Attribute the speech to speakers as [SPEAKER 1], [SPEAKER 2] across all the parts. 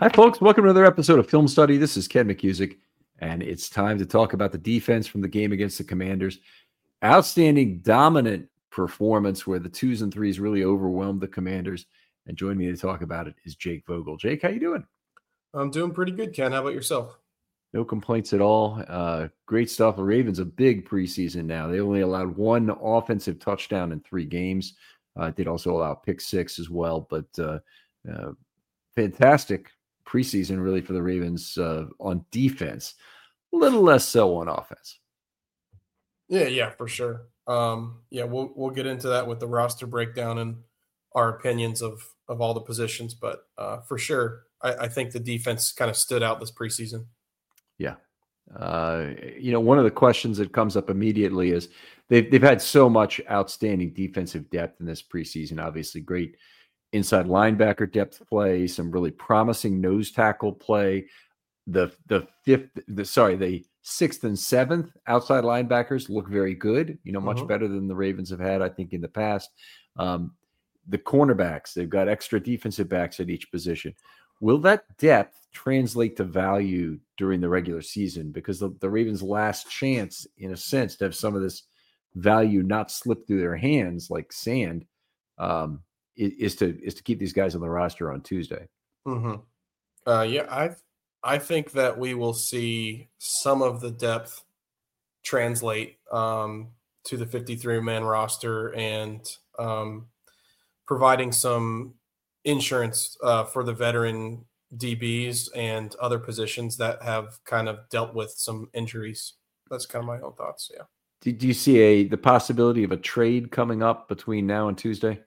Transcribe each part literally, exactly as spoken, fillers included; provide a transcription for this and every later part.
[SPEAKER 1] Hi, folks. Welcome to another episode of Film Study. This is Ken McCusick, and it's time to talk about the defense from the game against the Commanders. Outstanding, dominant performance where the twos and threes really overwhelmed the Commanders. And joining me to talk about it is Jake Vogel. Jake, how you doing?
[SPEAKER 2] I'm doing pretty good, Ken. How about yourself?
[SPEAKER 1] No complaints at all. Uh, great stuff. The Ravens a big preseason now. They only allowed one offensive touchdown in three games. Uh, did also allow pick six as well, but uh, uh, fantastic preseason really for the Ravens uh, on defense. A little less so on offense.
[SPEAKER 2] Yeah, yeah, for sure. Um, yeah, we'll we'll get into that with the roster breakdown and our opinions of of all the positions, but uh, for sure, I, I think the defense kind of stood out this preseason.
[SPEAKER 1] Yeah. Uh, you know, one of the questions that comes up immediately is they've they've had so much outstanding defensive depth in this preseason. Obviously, great inside linebacker depth play, some really promising nose tackle play. The the fifth, the sorry, the sixth and seventh outside linebackers look very good. You know, much
[SPEAKER 2] Mm-hmm.
[SPEAKER 1] better than the Ravens have had, I think, in the past. Um, the cornerbacks, they've got extra defensive backs at each position. Will that depth translate to value during the regular season? Because the, the Ravens' last chance, in a sense, to have some of this value not slip through their hands like sand, um, is, is to is to keep these guys on the roster on Tuesday.
[SPEAKER 2] Mm-hmm. Uh, yeah, I I think that we will see some of the depth translate um, to the fifty-three man roster and um, providing some insurance uh, for the veteran D Bs and other positions that have kind of dealt with some injuries. That's kind of my own thoughts. Yeah.
[SPEAKER 1] Do, do you see a the possibility of a trade coming up between now and Tuesday?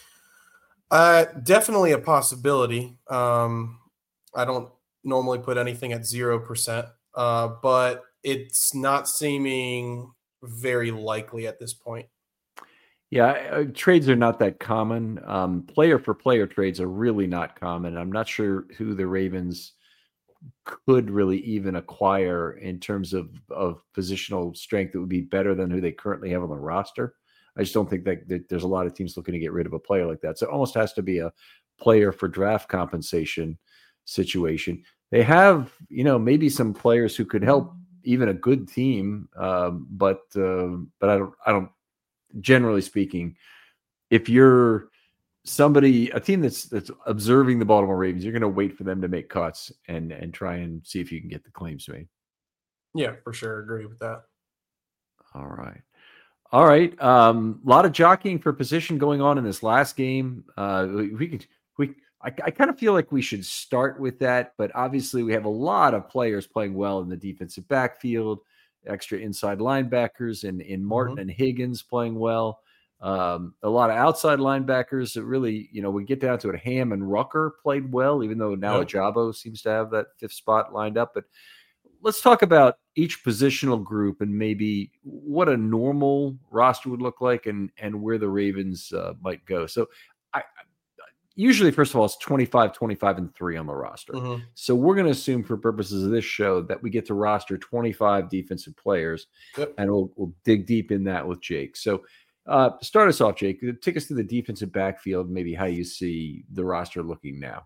[SPEAKER 2] Uh, definitely a possibility. Um, I don't normally put anything at zero percent, uh, but it's not seeming very likely at this point.
[SPEAKER 1] Yeah, uh, trades are not that common. Um, player for player trades are really not common. I'm not sure who the Ravens could really even acquire in terms of, of positional strength that would be better than who they currently have on the roster. I just don't think that, that there's a lot of teams looking to get rid of a player like that. So it almost has to be a player for draft compensation situation. They have, you know, maybe some players who could help even a good team, um, but uh, but I don't I don't generally speaking, if you're somebody, a team that's that's observing the Baltimore Ravens, you're going to wait for them to make cuts and and try and see if you can get the claims made.
[SPEAKER 2] Yeah, for sure. Agree with that.
[SPEAKER 1] All right. All right. A um, lot of jockeying for position going on in this last game. Uh, we, we could, we, I, I kind of feel like we should start with that, but obviously we have a lot of players playing well in the defensive backfield, extra inside linebackers, and in Martin
[SPEAKER 2] Mm-hmm.
[SPEAKER 1] and Higgins playing well. Um, a lot of outside linebackers that really, you know, we get down to it. Ham and Rucker played well, even though now
[SPEAKER 2] Yep.
[SPEAKER 1] Ajabo seems to have that fifth spot lined up. But let's talk about each positional group and maybe what a normal roster would look like and and where the Ravens uh, might go. So I usually, first of all, it's twenty-five, twenty-five, and three on the roster.
[SPEAKER 2] Mm-hmm.
[SPEAKER 1] So we're going to assume for purposes of this show that we get to roster twenty-five defensive players,
[SPEAKER 2] Yep.
[SPEAKER 1] and we'll, we'll dig deep in that with Jake. So uh, start us off, Jake. Take us through the defensive backfield, maybe how you see the roster looking now.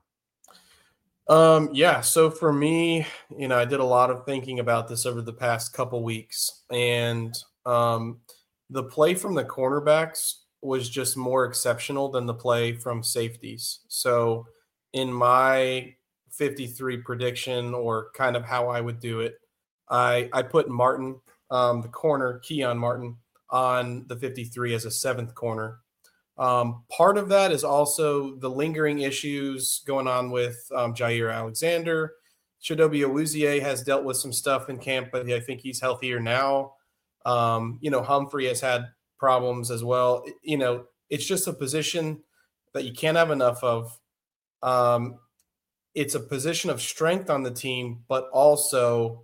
[SPEAKER 2] Um, yeah. So for me, you know, I did a lot of thinking about this over the past couple weeks, and um, the play from the cornerbacks was just more exceptional than the play from safeties. So in my fifty-three prediction, or kind of how I would do it, I I put Martin, um, the corner, Keon Martin, on the fifty-three as a seventh corner. Um, part of that is also the lingering issues going on with um, Jair Alexander. Chidobe Awuzie has dealt with some stuff in camp, but I think he's healthier now. Um, you know, Humphrey has had problems as well. You know, it's just a position that you can't have enough of. Um, it's a position of strength on the team, but also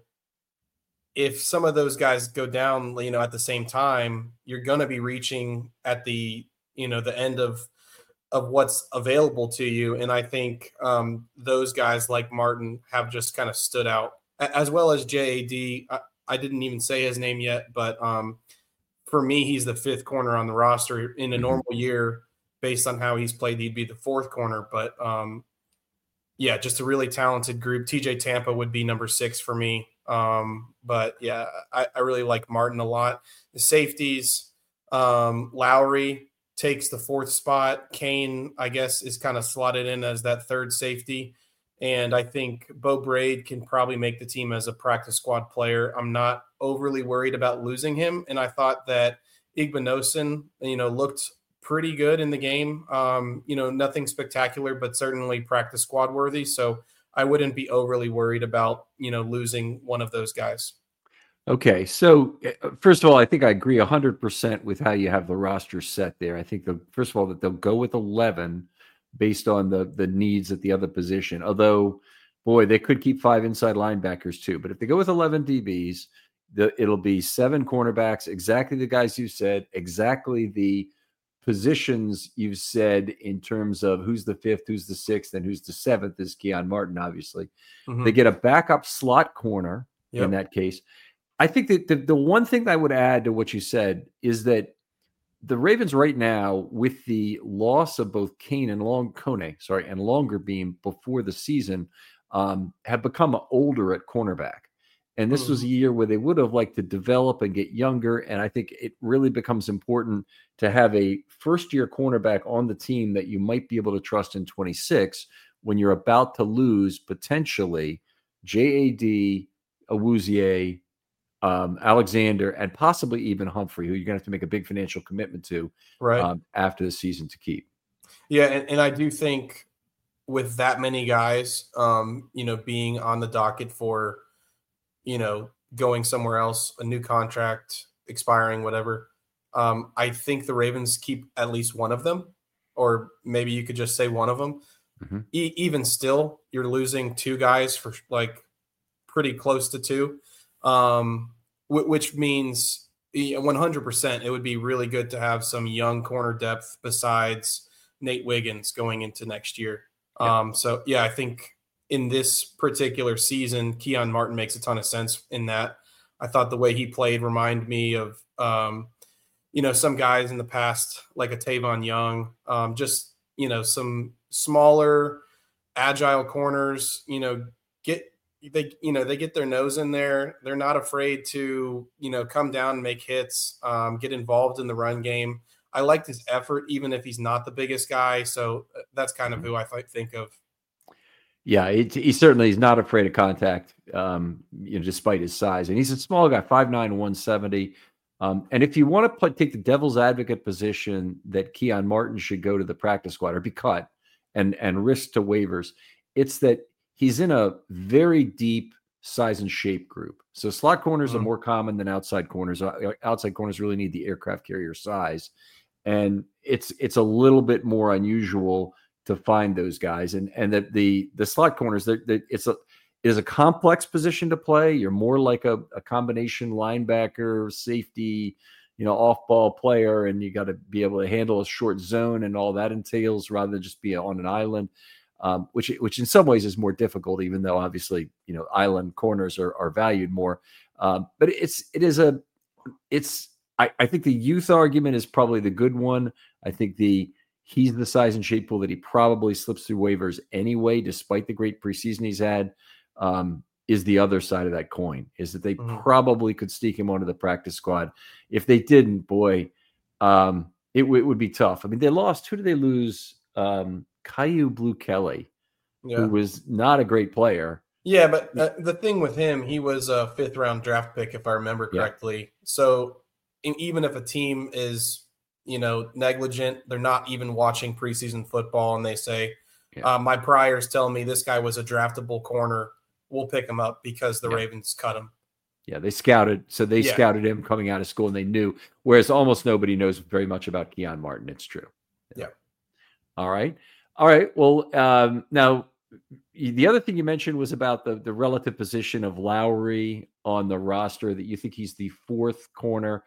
[SPEAKER 2] if some of those guys go down, you know, at the same time, you're going to be reaching at the, you know, the end of of what's available to you. And I think um, those guys like Martin have just kind of stood out, as well as J A D. I, I didn't even say his name yet, but um, for me, he's the fifth corner on the roster. In a
[SPEAKER 1] Mm-hmm.
[SPEAKER 2] normal year, based on how he's played, he'd be the fourth corner. But um, yeah, just a really talented group. T J Tampa would be number six for me. Um, but yeah, I, I really like Martin a lot. The safeties, um, Lowry takes the fourth spot. Kane, I guess, is kind of slotted in as that third safety. And I think Bo Braid can probably make the team as a practice squad player. I'm not overly worried about losing him. And I thought that Igbinosun, you know, looked pretty good in the game. Um, you know, nothing spectacular, but certainly practice squad worthy. So I wouldn't be overly worried about, you know, losing one of those guys.
[SPEAKER 1] Okay, so uh, first of all, I think I agree one hundred percent with how you have the roster set there. I think, the first of all, that they'll go with eleven based on the the needs at the other position. Although, boy, they could keep five inside linebackers too. But if they go with eleven D Bs, the, it'll be seven cornerbacks, exactly the guys you said, exactly the positions you've said in terms of who's the fifth, who's the sixth, and who's the seventh is Keon Martin, obviously.
[SPEAKER 2] Mm-hmm.
[SPEAKER 1] They get a backup slot corner yep. in that case. I think that the, the one thing that I would add to what you said is that the Ravens right now, with the loss of both Kane and Long Kone, sorry, and Longerbeam before the season, um, have become older at cornerback. And this mm-hmm. was a year where they would have liked to develop and get younger. And I think it really becomes important to have a first-year cornerback on the team that you might be able to trust in twenty-six when you're about to lose potentially J A D, Awuzie, Um, Alexander, and possibly even Humphrey, who you're going to have to make a big financial commitment to
[SPEAKER 2] right.
[SPEAKER 1] um, after the season to keep.
[SPEAKER 2] Yeah, and, and I do think with that many guys, um, you know, being on the docket for, you know, going somewhere else, a new contract expiring, whatever, um, I think the Ravens keep at least one of them, or maybe you could just say one of them. Mm-hmm. E- even still, you're losing two guys for like pretty close to two. Um, which means one hundred percent it would be really good to have some young corner depth besides Nate Wiggins going into next year. Yeah. Um, so, yeah, I think in this particular season, Keon Martin makes a ton of sense in that. I thought the way he played reminded me of, um, you know, some guys in the past, like a Tavon Young, um, just, you know, some smaller, agile corners, you know, get – they, you know, they get their nose in there. They're not afraid to, you know, come down and make hits, um, get involved in the run game. I liked his effort, even if he's not the biggest guy. So that's kind of who I th- think of.
[SPEAKER 1] Yeah, it, he certainly is not afraid of contact, um, you know, despite his size. And he's a small guy, five nine, one seventy. Um, and if you want to play, take the devil's advocate position that Keon Martin should go to the practice squad or be cut and, and risk to waivers, it's that he's in a very deep size and shape group. So slot corners mm-hmm. are more common than outside corners. Outside corners really need the aircraft carrier size. And it's it's a little bit more unusual to find those guys. And and that the the slot corners, they're, they're, it's a it is a complex position to play. You're more like a, a combination linebacker, safety, you know, off-ball player, and you got to be able to handle a short zone and all that entails rather than just be on an island. Um, which which in some ways is more difficult, even though obviously, you know, island corners are, are valued more. Um, but it's it is a it's I, I think the youth argument is probably the good one. I think the he's the size and shape pool that he probably slips through waivers anyway, despite the great preseason he's had. Um, is the other side of that coin, is that they mm-hmm. probably could sneak him onto the practice squad. If they didn't, boy, um, it, it would be tough. I mean, they lost. Who did they lose? Um, Caillou Blue Kelly, yeah. who was not a great player.
[SPEAKER 2] Yeah, but uh, the thing with him, he was a fifth round draft pick, if I remember correctly. Yeah. So in, even if a team is, you know, negligent, they're not even watching preseason football, and they say, yeah. uh, my priors tell me this guy was a draftable corner, we'll pick him up because the yeah. Ravens cut him.
[SPEAKER 1] Yeah, they scouted. So they yeah. scouted him coming out of school, and they knew, whereas almost nobody knows very much about Keon Martin. It's true.
[SPEAKER 2] Yeah.
[SPEAKER 1] All right. All right. Well, um, now the other thing you mentioned was about the, the relative position of Lowry on the roster, that you think he's the fourth corner.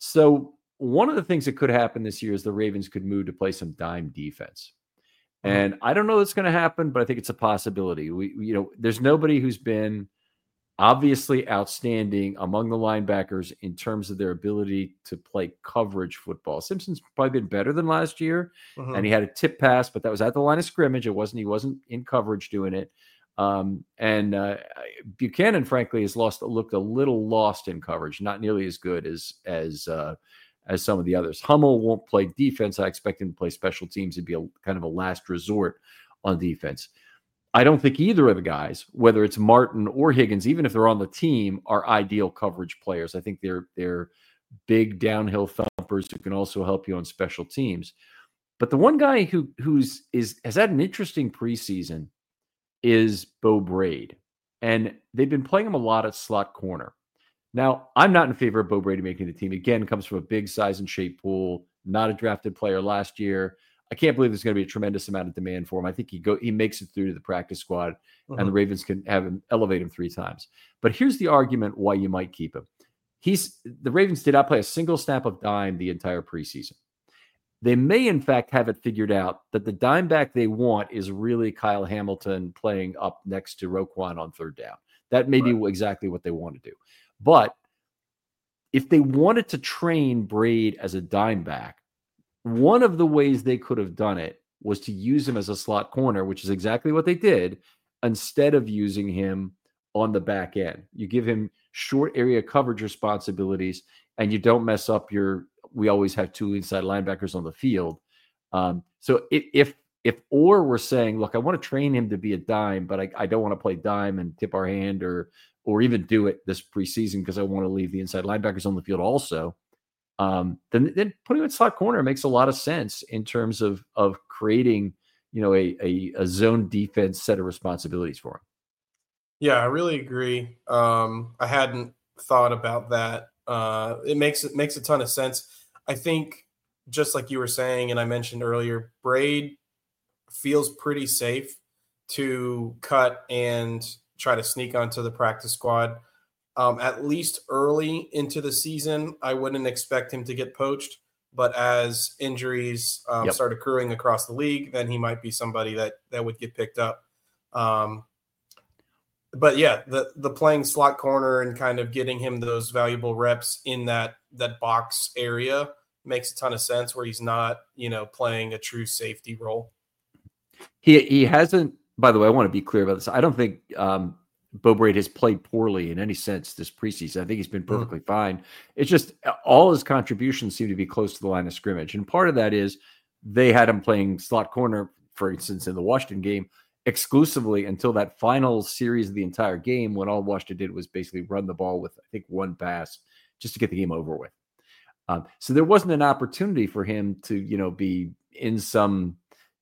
[SPEAKER 1] So one of the things that could happen this year is the Ravens could move to play some dime defense. Mm-hmm. And I don't know that's going to happen, but I think it's a possibility. We, you know, there's nobody who's been obviously outstanding among the linebackers in terms of their ability to play coverage football. Simpson's probably been better than last year,
[SPEAKER 2] Mm-hmm.
[SPEAKER 1] and he had a tip pass, but that was at the line of scrimmage. It wasn't, he wasn't in coverage doing it. Um, and uh, Buchanan, frankly, has lost, looked a little lost in coverage, not nearly as good as, as, uh, as some of the others. Hummel won't play defense. I expect him to play special teams. It'd be a kind of a last resort on defense. I don't think either of the guys, whether it's Martin or Higgins, even if they're on the team, are ideal coverage players. I think they're they're big downhill thumpers who can also help you on special teams. But the one guy who who's is has had an interesting preseason is Beau Brade, and they've been playing him a lot at slot corner. Now, I'm not in favor of Beau Brade making the team. Again, comes from a big size and shape pool, not a drafted player last year. I can't believe there's going to be a tremendous amount of demand for him. I think he go he makes it through to the practice squad, mm-hmm. and the Ravens can have him elevate him three times. But here's the argument why you might keep him. He's the Ravens did not play a single snap of dime the entire preseason. They may, in fact, have it figured out that the dime back they want is really Kyle Hamilton playing up next to Roquan on third down. That may right. be exactly what they want to do. But if they wanted to train Brade as a dime back, one of the ways they could have done it was to use him as a slot corner, which is exactly what they did, instead of using him on the back end. You give him short area coverage responsibilities, and you don't mess up your, we always have two inside linebackers on the field. Um, so if, if, if Orr were saying, look, I want to train him to be a dime, but I, I don't want to play dime and tip our hand or, or even do it this preseason because I want to leave the inside linebackers on the field also, Um, then, then putting him at slot corner makes a lot of sense in terms of of creating, you know, a, a, a zone defense set of responsibilities for him.
[SPEAKER 2] Yeah, I really agree. Um, I hadn't thought about that. Uh, it makes it makes a ton of sense. I think just like you were saying, and I mentioned earlier, Brade feels pretty safe to cut and try to sneak onto the practice squad. Um, at least early into the season, I wouldn't expect him to get poached. But as injuries um, yep. start accruing across the league, then he might be somebody that that would get picked up. Um, but yeah, the the playing slot corner and kind of getting him those valuable reps in that that box area makes a ton of sense. Where he's not, you know, playing a true safety role.
[SPEAKER 1] He he hasn't. By the way, I want to be clear about this. I don't think. Um, Beau Brade has played poorly in any sense this preseason. I think he's been perfectly mm. fine. It's just all his contributions seem to be close to the line of scrimmage. And part of that is they had him playing slot corner, for instance, in the Washington game exclusively until that final series of the entire game when all Washington did was basically run the ball with, I think, one pass just to get the game over with. Um, so there wasn't an opportunity for him to, you know, be in some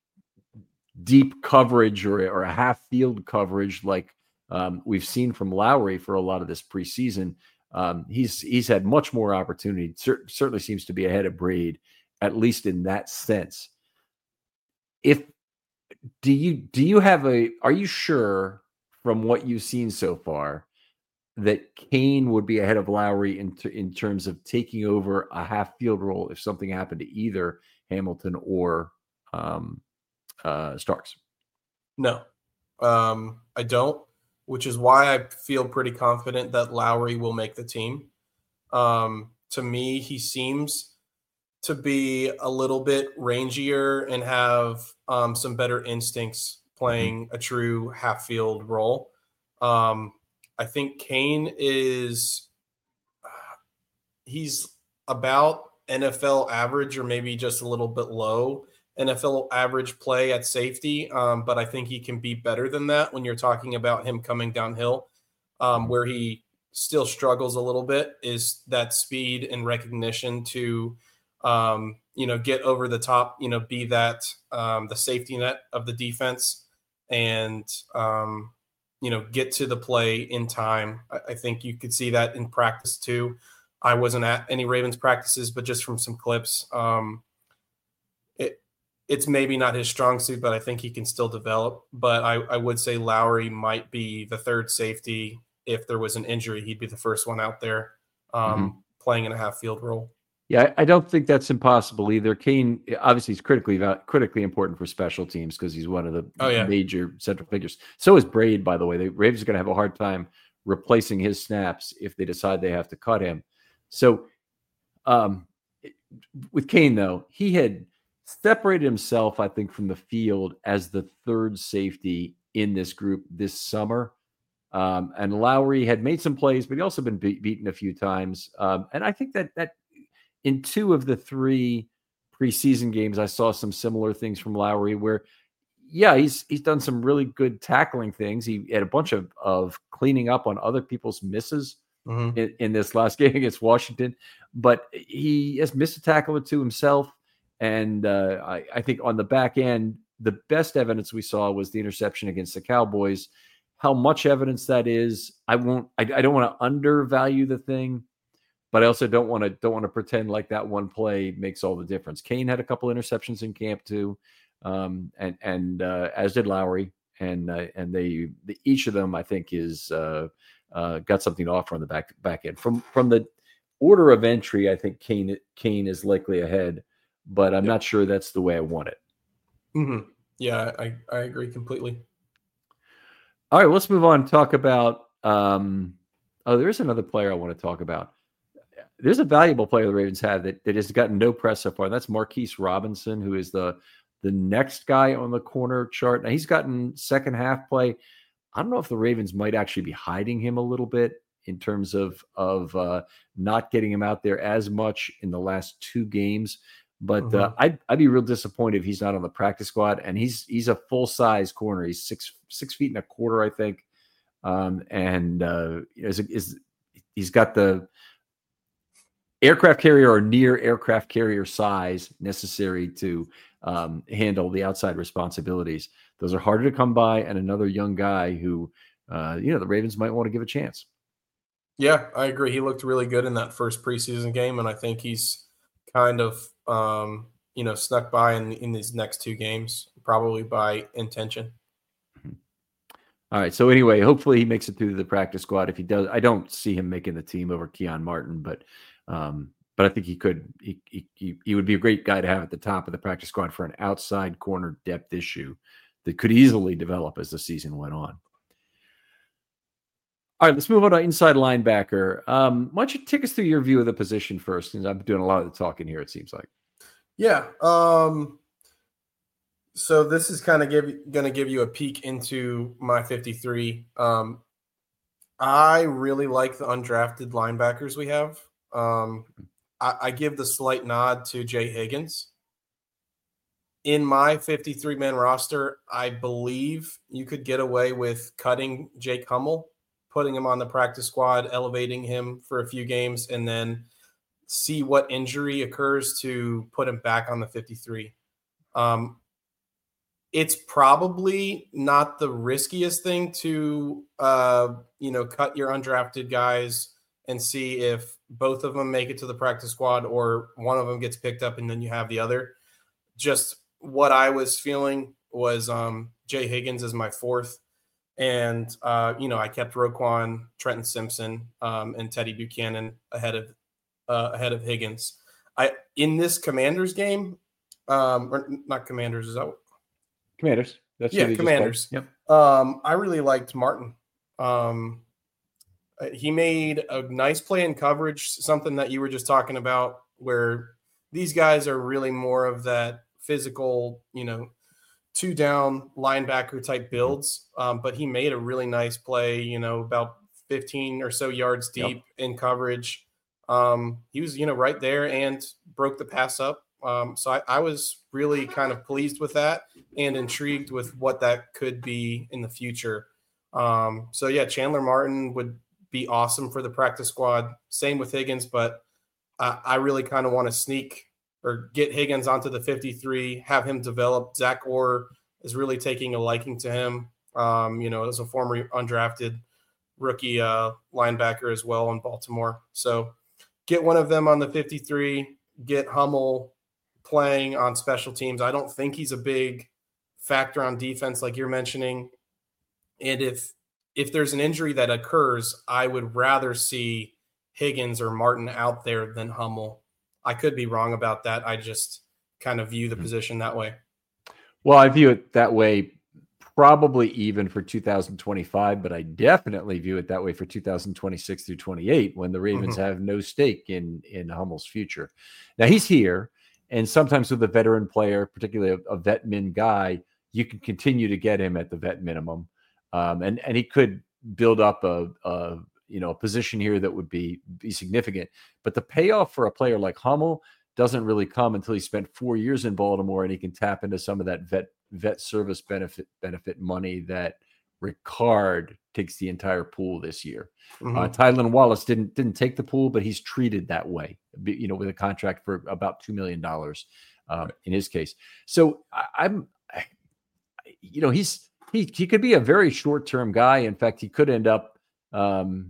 [SPEAKER 1] deep coverage or, or a half field coverage like, Um, we've seen from Lowry for a lot of this preseason. Um, he's he's had much more opportunity. Cer- certainly seems to be ahead of Brade, at least in that sense. If do you do you have a? Are you sure from what you've seen so far that Kane would be ahead of Lowry in t- in terms of taking over a half field role if something happened to either Hamilton or um, uh, Starks?
[SPEAKER 2] No, um, I don't. Which is why I feel pretty confident that Lowry will make the team. Um, to me, he seems to be a little bit rangier and have um, some better instincts playing mm-hmm. a true half-field role. Um, I think Kane is – he's about N F L average or maybe just a little bit low N F L average play at safety, um, but I think he can be better than that when you're talking about him coming downhill. Um, where he still struggles a little bit is that speed and recognition to, um, you know, get over the top, you know, be that um, the safety net of the defense and, um, you know, get to the play in time. I, I think you could see that in practice too. I wasn't at any Ravens practices, but just from some clips, um, it, It's maybe not his strong suit, but I think he can still develop. But I, I would say Lowry might be the third safety. If there was an injury, he'd be the first one out there um, mm-hmm. playing in a half field role.
[SPEAKER 1] Yeah, I don't think that's impossible either. Kane, obviously, he's critically critically important for special teams because he's one of the
[SPEAKER 2] oh, yeah.
[SPEAKER 1] major central figures. So is Brade, by the way. The Ravens are going to have a hard time replacing his snaps if they decide they have to cut him. So um, with Kane, though, he had separated himself, I think, from the field as the third safety in this group this summer. Um, and Lowry had made some plays, but he also been be- beaten a few times. Um, and I think that that in two of the three preseason games, I saw some similar things from Lowry where, yeah, he's he's done some really good tackling things. He had a bunch of, of cleaning up on other people's misses mm-hmm. in, in this last game against Washington, but he has missed a tackle or two himself. And uh, I, I think on the back end, the best evidence we saw was the interception against the Cowboys. How much evidence that is, I won't. I, I don't want to undervalue the thing, but I also don't want to don't want to pretend like that one play makes all the difference. Kane had a couple interceptions in camp too, um, and and uh, as did Lowry, and uh, and they the, each of them I think is uh, uh, got something to offer on the back back end. From from the order of entry, I think Kane Kane is likely ahead, but I'm yep. not sure that's the way I want it.
[SPEAKER 2] Mm-hmm. Yeah, I I agree completely.
[SPEAKER 1] All right, let's move on and talk about um, – oh, there's another player I want to talk about. There's a valuable player the Ravens have that, that has gotten no press so far, and that's Marquise Robinson, who is the the next guy on the corner chart. Now, he's gotten second half play. I don't know if the Ravens might actually be hiding him a little bit in terms of, of uh, not getting him out there as much in the last two games. But mm-hmm. uh, I'd I'd be real disappointed if he's not on the practice squad. And he's he's a full size corner. He's six six feet and a quarter, I think. Um, and uh, is is he's got the aircraft carrier or near aircraft carrier size necessary to um, handle the outside responsibilities. Those are harder to come by. And another young guy who uh, you know the Ravens might want to give a chance.
[SPEAKER 2] Yeah, I agree. He looked really good in that first preseason game, and I think he's kind of um, you know, snuck by in, in these next two games, probably by intention.
[SPEAKER 1] All right. So anyway, hopefully he makes it through the practice squad. If he does, I don't see him making the team over Keon Martin, but um, but I think he could. He, he he would be a great guy to have at the top of the practice squad for an outside corner depth issue that could easily develop as the season went on. All right, let's move on to inside linebacker. Um, why don't you take us through your view of the position first, since I'm doing a lot of the talking here, it seems like.
[SPEAKER 2] Yeah. Um, so this is kind of going to give you a peek into my fifty-three. Um, I really like the undrafted linebackers we have. Um, I, I give the slight nod to Jay Higgins. In my fifty-three man roster, I believe you could get away with cutting Jake Hummel, putting him on the practice squad, elevating him for a few games, and then see what injury occurs to put him back on the fifty-three. Um, it's probably not the riskiest thing to, uh, you know, cut your undrafted guys and see if both of them make it to the practice squad or one of them gets picked up and then you have the other. Just what I was feeling was um, Jay Higgins is my fourth. And, uh, you know, I kept Roquan, Trenton Simpson, um, and Teddy Buchanan ahead of uh, ahead of Higgins. I in this Commanders game, um, or not Commanders, is that what?
[SPEAKER 1] Commanders. That's
[SPEAKER 2] yeah, Commanders. Yep. Um, I really liked Martin. Um, he made a nice play in coverage, something that you were just talking about, where these guys are really more of that physical, you know, two down linebacker type builds. Um, but he made a really nice play, you know, about fifteen or so yards deep yep. in coverage. Um, he was, you know, right there and broke the pass up. Um, so I, I was really kind of pleased with that and intrigued with what that could be in the future. Um, so yeah, Chandler Martin would be awesome for the practice squad. Same with Higgins, but I, I really kind of want to sneak or get Higgins onto the fifty-three, have him develop. Zach Orr is really taking a liking to him. Um, you know, as a former undrafted rookie uh, linebacker as well in Baltimore. So get one of them on the fifty-three, get Hummel playing on special teams. I don't think he's a big factor on defense like you're mentioning. And if if there's an injury that occurs, I would rather see Higgins or Martin out there than Hummel. I could be wrong about that. I just kind of view the position that way.
[SPEAKER 1] Well, I view it that way probably even for two thousand twenty-five, but I definitely view it that way for two thousand twenty-six through twenty-eight, when the Ravens
[SPEAKER 2] Mm-hmm.
[SPEAKER 1] have no stake in in Hummel's future. Now he's here, and sometimes with a veteran player, particularly a, a vet min guy, you can continue to get him at the vet minimum, um, and and he could build up a, a you know a position here that would be be significant. But the payoff for a player like Hummel doesn't really come until he spent four years in Baltimore and he can tap into some of that vet vet service benefit benefit money that Ricard takes the entire pool this year.
[SPEAKER 2] Mm-hmm.
[SPEAKER 1] Uh, Tylan Wallace didn't didn't take the pool, but he's treated that way, you know, with a contract for about two million dollars um, right. in his case. So I, I'm, I, you know, he's he he could be a very short term guy. In fact, he could end up, um,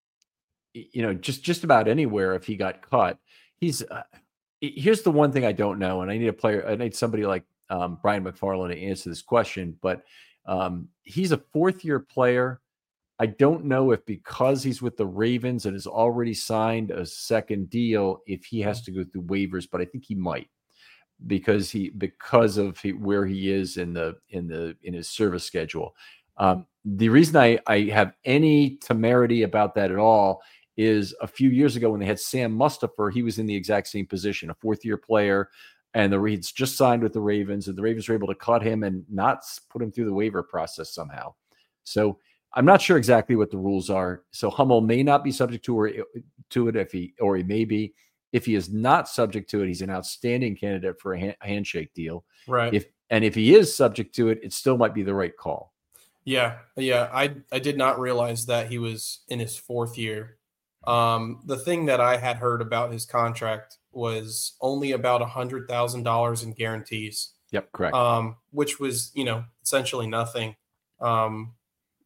[SPEAKER 1] you know, just just about anywhere if he got cut. He's uh, here's the one thing I don't know, and I need a player. I need somebody like um, Brian McFarland to answer this question. But um, he's a fourth year player. I don't know if because he's with the Ravens and has already signed a second deal, if he has to go through waivers, but I think he might because he because of he, where he is in the in the in his service schedule. Um, the reason I, I have any temerity about that at all is a few years ago when they had Sam Mustipher, he was in the exact same position, a fourth year player, and the Reeds just signed with the Ravens, and the Ravens were able to cut him and not put him through the waiver process somehow. So I'm not sure exactly what the rules are. So Hummel may not be subject to, or, to it if he, or he may be. If he is not subject to it, he's an outstanding candidate for a hand, handshake deal.
[SPEAKER 2] Right.
[SPEAKER 1] If and if he is subject to it, it still might be the right call.
[SPEAKER 2] Yeah, yeah. I I did not realize that he was in his fourth year. Um, the thing that I had heard about his contract was only about a hundred thousand dollars in guarantees.
[SPEAKER 1] Yep, correct.
[SPEAKER 2] Um, which was, you know, essentially nothing. Um,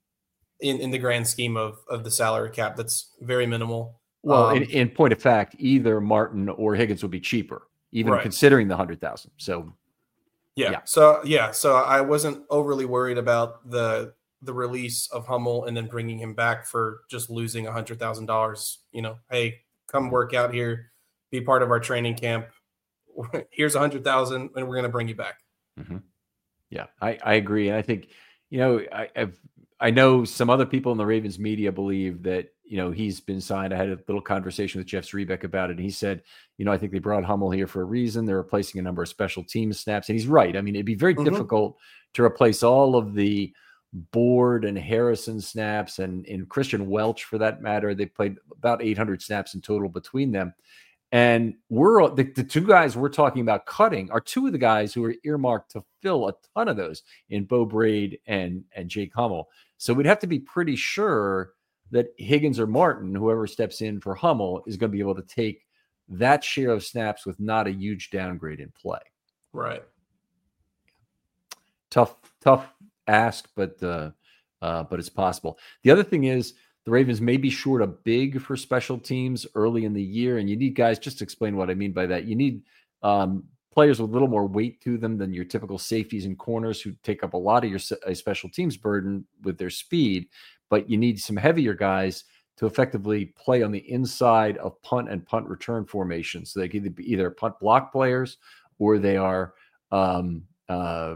[SPEAKER 2] in, in the grand scheme of, of the salary cap, that's very minimal.
[SPEAKER 1] Well,
[SPEAKER 2] um,
[SPEAKER 1] in, in point of fact, either Martin or Higgins would be cheaper, even
[SPEAKER 2] right.
[SPEAKER 1] considering the hundred thousand. So,
[SPEAKER 2] yeah.
[SPEAKER 1] yeah.
[SPEAKER 2] So, yeah. So I wasn't overly worried about the the release of Hummel and then bringing him back for just losing a hundred thousand dollars. You know, hey, come work out here, be part of our training camp. Here's a hundred thousand, and we're going to bring you back.
[SPEAKER 1] Mm-hmm. Yeah, I, I agree, and I think you know I, I've. I know some other people in the Ravens media believe that, you know, he's been signed. I had a little conversation with Jeff Zrebiec about it. And he said, you know, I think they brought Hummel here for a reason. They're replacing a number of special team snaps. And he's right. I mean, it'd be very mm-hmm. difficult to replace all of the Board and Harrison snaps and, and Christian Welch, for that matter. They played about eight hundred snaps in total between them. And we're the, the two guys we're talking about cutting are two of the guys who are earmarked to fill a ton of those in Beau Brade and, and Jake Hummel. So we'd have to be pretty sure that Higgins or Martin, whoever steps in for Hummel, is going to be able to take that share of snaps with not a huge downgrade in play.
[SPEAKER 2] Right.
[SPEAKER 1] Tough, tough ask, but uh, uh, but it's possible. The other thing is the Ravens may be short a big for special teams early in the year, and you need guys. Just to explain what I mean by that, you need um, players with a little more weight to them than your typical safeties and corners who take up a lot of your special teams burden with their speed, but you need some heavier guys to effectively play on the inside of punt and punt return formations. So they can either be either punt block players or they are, um, uh,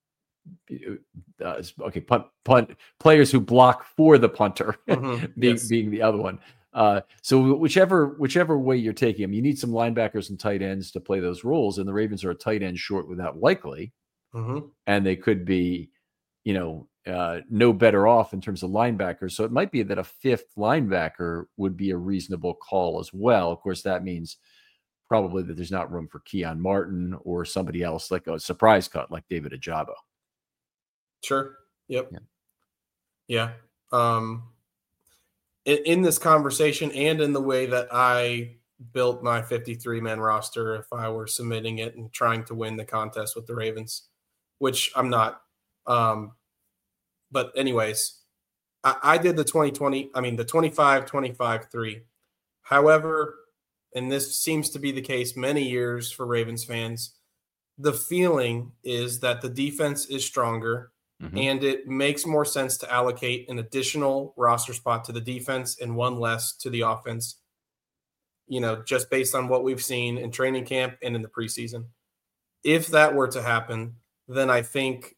[SPEAKER 1] uh, okay, punt, punt players who block for the punter,
[SPEAKER 2] mm-hmm.
[SPEAKER 1] being,
[SPEAKER 2] yes.
[SPEAKER 1] being the other one. Uh, so whichever whichever way you're taking them, you need some linebackers and tight ends to play those roles. And the Ravens are a tight end short without Likely,
[SPEAKER 2] mm-hmm.
[SPEAKER 1] and they could be, you know, uh, no better off in terms of linebackers. So it might be that a fifth linebacker would be a reasonable call as well. Of course, that means probably that there's not room for Keon Martin or somebody else like a surprise cut like David Ajabo.
[SPEAKER 2] Sure. Yep.
[SPEAKER 1] Yeah.
[SPEAKER 2] yeah. Um, in, in this conversation and in the way that I built my fifty-three man roster, if I were submitting it and trying to win the contest with the Ravens, which I'm not. Um, but anyways, I, I did the twenty twenty, I mean, the twenty-five, twenty-five, three. However, and this seems to be the case many years for Ravens fans, the feeling is that the defense is stronger. Mm-hmm. And it makes more sense to allocate an additional roster spot to the defense and one less to the offense, you know, just based on what we've seen in training camp and in the preseason. If that were to happen, then I think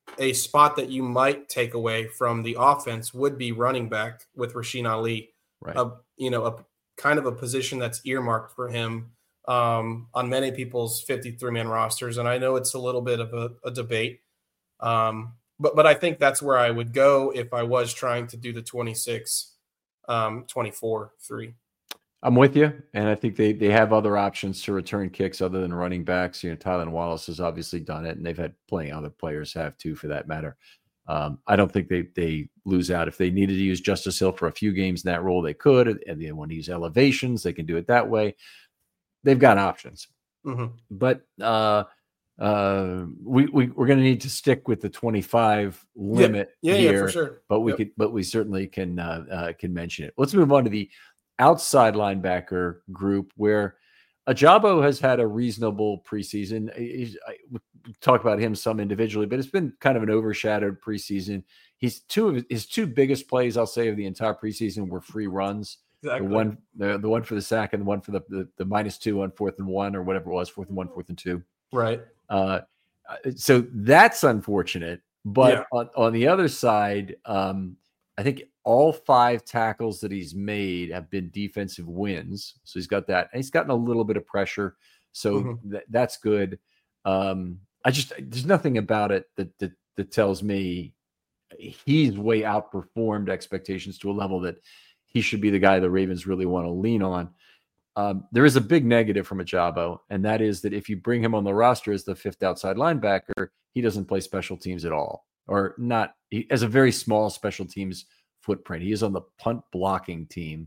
[SPEAKER 2] a spot that you might take away from the offense would be running back with Rasheen Ali,
[SPEAKER 1] Right.
[SPEAKER 2] a, you know, a kind of a position that's earmarked for him um, on many people's fifty-three man rosters. And I know it's a little bit of a, a debate, um, but, but I think that's where I would go if I was trying to do the twenty-six, um, twenty-four, three.
[SPEAKER 1] I'm with you, and I think they they have other options to return kicks other than running backs. You know, Tylan Wallace has obviously done it, and they've had plenty of other players have too, for that matter. Um, I don't think they they lose out. If they needed to use Justice Hill for a few games in that role, they could, and they want to use elevations, they can do it that way. They've got options,
[SPEAKER 2] Mm-hmm.
[SPEAKER 1] but uh, uh, we, we we're going to need to stick with the twenty-five limit
[SPEAKER 2] yeah, yeah,
[SPEAKER 1] here,
[SPEAKER 2] yeah, for sure.
[SPEAKER 1] But we
[SPEAKER 2] yep.
[SPEAKER 1] could, but we certainly can uh, uh, can mention it. Let's move on to the outside linebacker group, where Ajabo has had a reasonable preseason. He's, I, we talk about him some individually, but it's been kind of an overshadowed preseason. He's two of his, his two biggest plays, I'll say, of the entire preseason were free runs.
[SPEAKER 2] Exactly.
[SPEAKER 1] The one, the, the one for the sack, and the one for the, the the minus two on fourth and one, or whatever it was, fourth and one, fourth and two.
[SPEAKER 2] Right.
[SPEAKER 1] Uh, so that's unfortunate. But
[SPEAKER 2] Yeah.
[SPEAKER 1] on, on the other side, um, I think all five tackles that he's made have been defensive wins. So he's got that. And he's gotten a little bit of pressure. So
[SPEAKER 2] Mm-hmm.
[SPEAKER 1] th- that's good. Um, I just, there's nothing about it that, that, that tells me he's way outperformed expectations to a level that he should be the guy the Ravens really want to lean on. Um, there is a big negative from Ajabo, and that is that if you bring him on the roster as the fifth outside linebacker, he doesn't play special teams at all, or not. He has a very small special teams footprint. He is on the punt blocking team,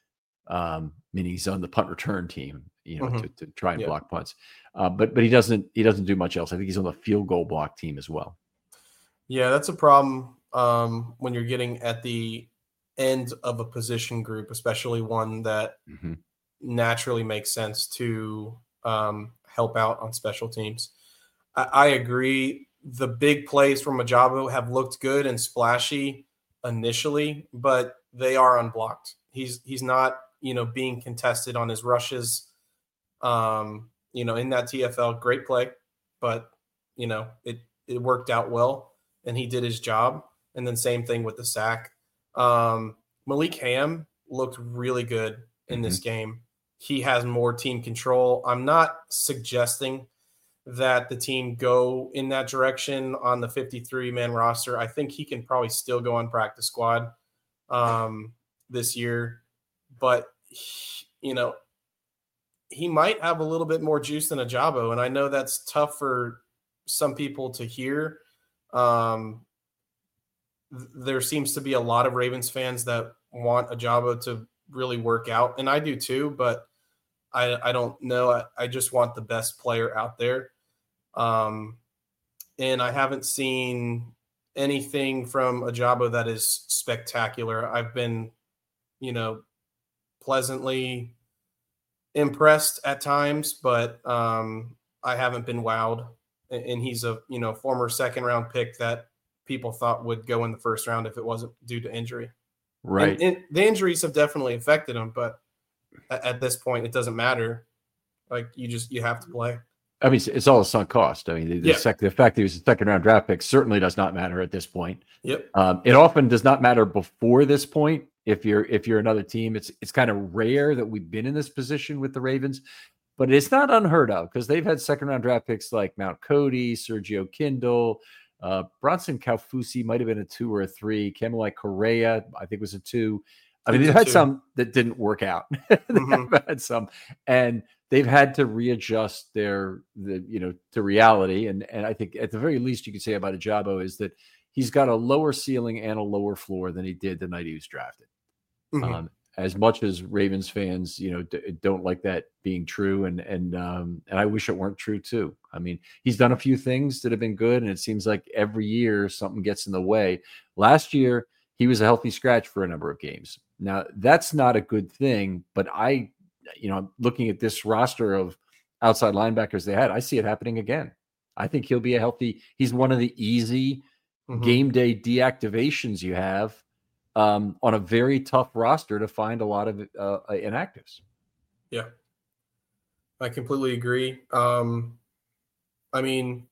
[SPEAKER 1] um, meaning he's on the punt return team, you know,
[SPEAKER 2] Mm-hmm.
[SPEAKER 1] to, to try and
[SPEAKER 2] yeah.
[SPEAKER 1] block punts. Uh, but but he doesn't he doesn't do much else. I think he's on the field goal block team as well.
[SPEAKER 2] Yeah, that's a problem um, when you're getting at the end of a position group, especially one that
[SPEAKER 1] Mm-hmm.
[SPEAKER 2] naturally makes sense to um, help out on special teams. I, I agree. The big plays from Ajabo have looked good and splashy initially, but they are unblocked. He's he's not, you know, being contested on his rushes. Um, you know, in that T F L, great play, but you know, it it worked out well, and he did his job. And then same thing with the sack. Um, Malik Ham looked really good in
[SPEAKER 1] Mm-hmm.
[SPEAKER 2] this game. He has more team control. I'm not suggesting that the team go in that direction on the fifty-three man roster. I think he can probably still go on practice squad um, this year, but he, you know, he might have a little bit more juice than Ajabo, and I know that's tough for some people to hear. Um, th- there seems to be a lot of Ravens fans that want Ajabo to really work out, and I do too, but I, I don't know. I, I just want the best player out there. Um, and I haven't seen anything from Ajabo that is spectacular. I've been, you know, pleasantly impressed at times, but um, I haven't been wowed. And he's a, you know, former second round pick that people thought would go in the first round if it wasn't due to injury.
[SPEAKER 1] Right.
[SPEAKER 2] And, and the injuries have definitely affected him, but at, at this point, it doesn't matter. Like you just, you have to play.
[SPEAKER 1] I mean, it's, it's all a sunk cost. I mean, the, the,
[SPEAKER 2] Yeah.
[SPEAKER 1] sec, the fact that he was a second round draft pick certainly does not matter at this point.
[SPEAKER 2] Yep.
[SPEAKER 1] Um, it often does not matter before this point. If you're if you're another team, it's it's kind of rare that we've been in this position with the Ravens, but it's not unheard of because they've had second round draft picks like Mount Cody, Sergio Kindle, uh, Bronson Kaufusi might have been a two or a three. Kamalai Correa, I think, was a two. I mean, they've had some that didn't work out.
[SPEAKER 2] Mm-hmm.
[SPEAKER 1] They've had some, and they've had to readjust their, the you know, to reality. And and I think at the very least you could say about Ajabo is that he's got a lower ceiling and a lower floor than he did the night he was drafted.
[SPEAKER 2] Mm-hmm.
[SPEAKER 1] Um, as much as Ravens fans, you know, d- don't like that being true, and and um, and I wish it weren't true too. I mean, he's done a few things that have been good, and it seems like every year something gets in the way. Last year he was a healthy scratch for a number of games. Now that's not a good thing, but I, you know, looking at this roster of outside linebackers they had, I see it happening again. I think he'll be a healthy. He's one of the easy mm-hmm. game day deactivations you have um, on a very tough roster to find a lot of uh, inactives.
[SPEAKER 2] Yeah, I completely agree. Um, I mean,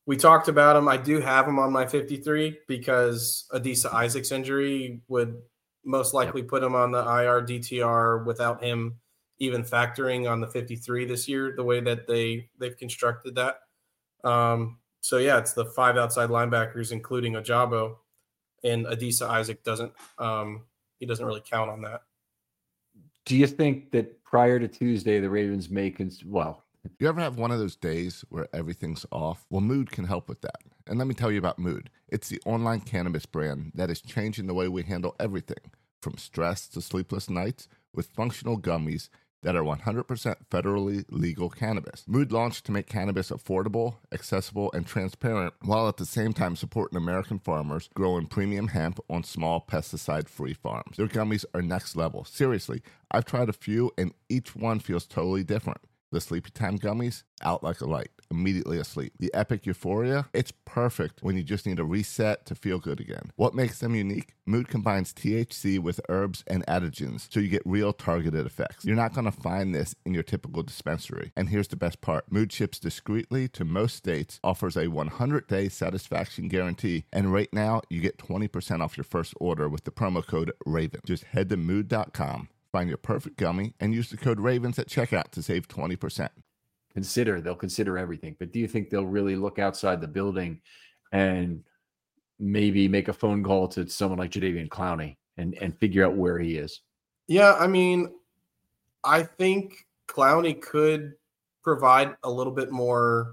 [SPEAKER 2] We talked about him. I do have him on my fifty-three because Adisa Isaac's injury would most likely yep. put him on the I R D T R without him even factoring on the fifty-three this year, the way that they, they've constructed that. Um, so, yeah, it's the five outside linebackers, including Ojabo, and Adisa Isaac doesn't um, – he doesn't really count on that.
[SPEAKER 1] Do you think that prior to Tuesday, the Ravens may cons- – well –
[SPEAKER 3] You ever have one of those days where everything's off? Well, Mood can help with that. And let me tell you about Mood. It's the online cannabis brand that is changing the way we handle everything, from stress to sleepless nights, with functional gummies that are one hundred percent federally legal cannabis. Mood launched to make cannabis affordable, accessible, and transparent, while at the same time supporting American farmers growing premium hemp on small pesticide-free farms. Their gummies are next level. Seriously, I've tried a few, and each one feels totally different. The Sleepy Time gummies, out like a light, immediately asleep. The Epic Euphoria, it's perfect when you just need a reset to feel good again. What makes them unique? Mood combines T H C with herbs and adaptogens, so you get real targeted effects. You're not going to find this in your typical dispensary. And here's the best part. Mood ships discreetly to most states, offers a one hundred day satisfaction guarantee, and right now you get twenty percent off your first order with the promo code RAVEN. Just head to mood dot com. Find your perfect gummy and use the code RAVENS at checkout to save twenty percent.
[SPEAKER 1] Consider, they'll consider everything. But do you think they'll really look outside the building and maybe make a phone call to someone like Jadeveon Clowney and, and figure out where he is?
[SPEAKER 2] Yeah, I mean, I think Clowney could provide a little bit more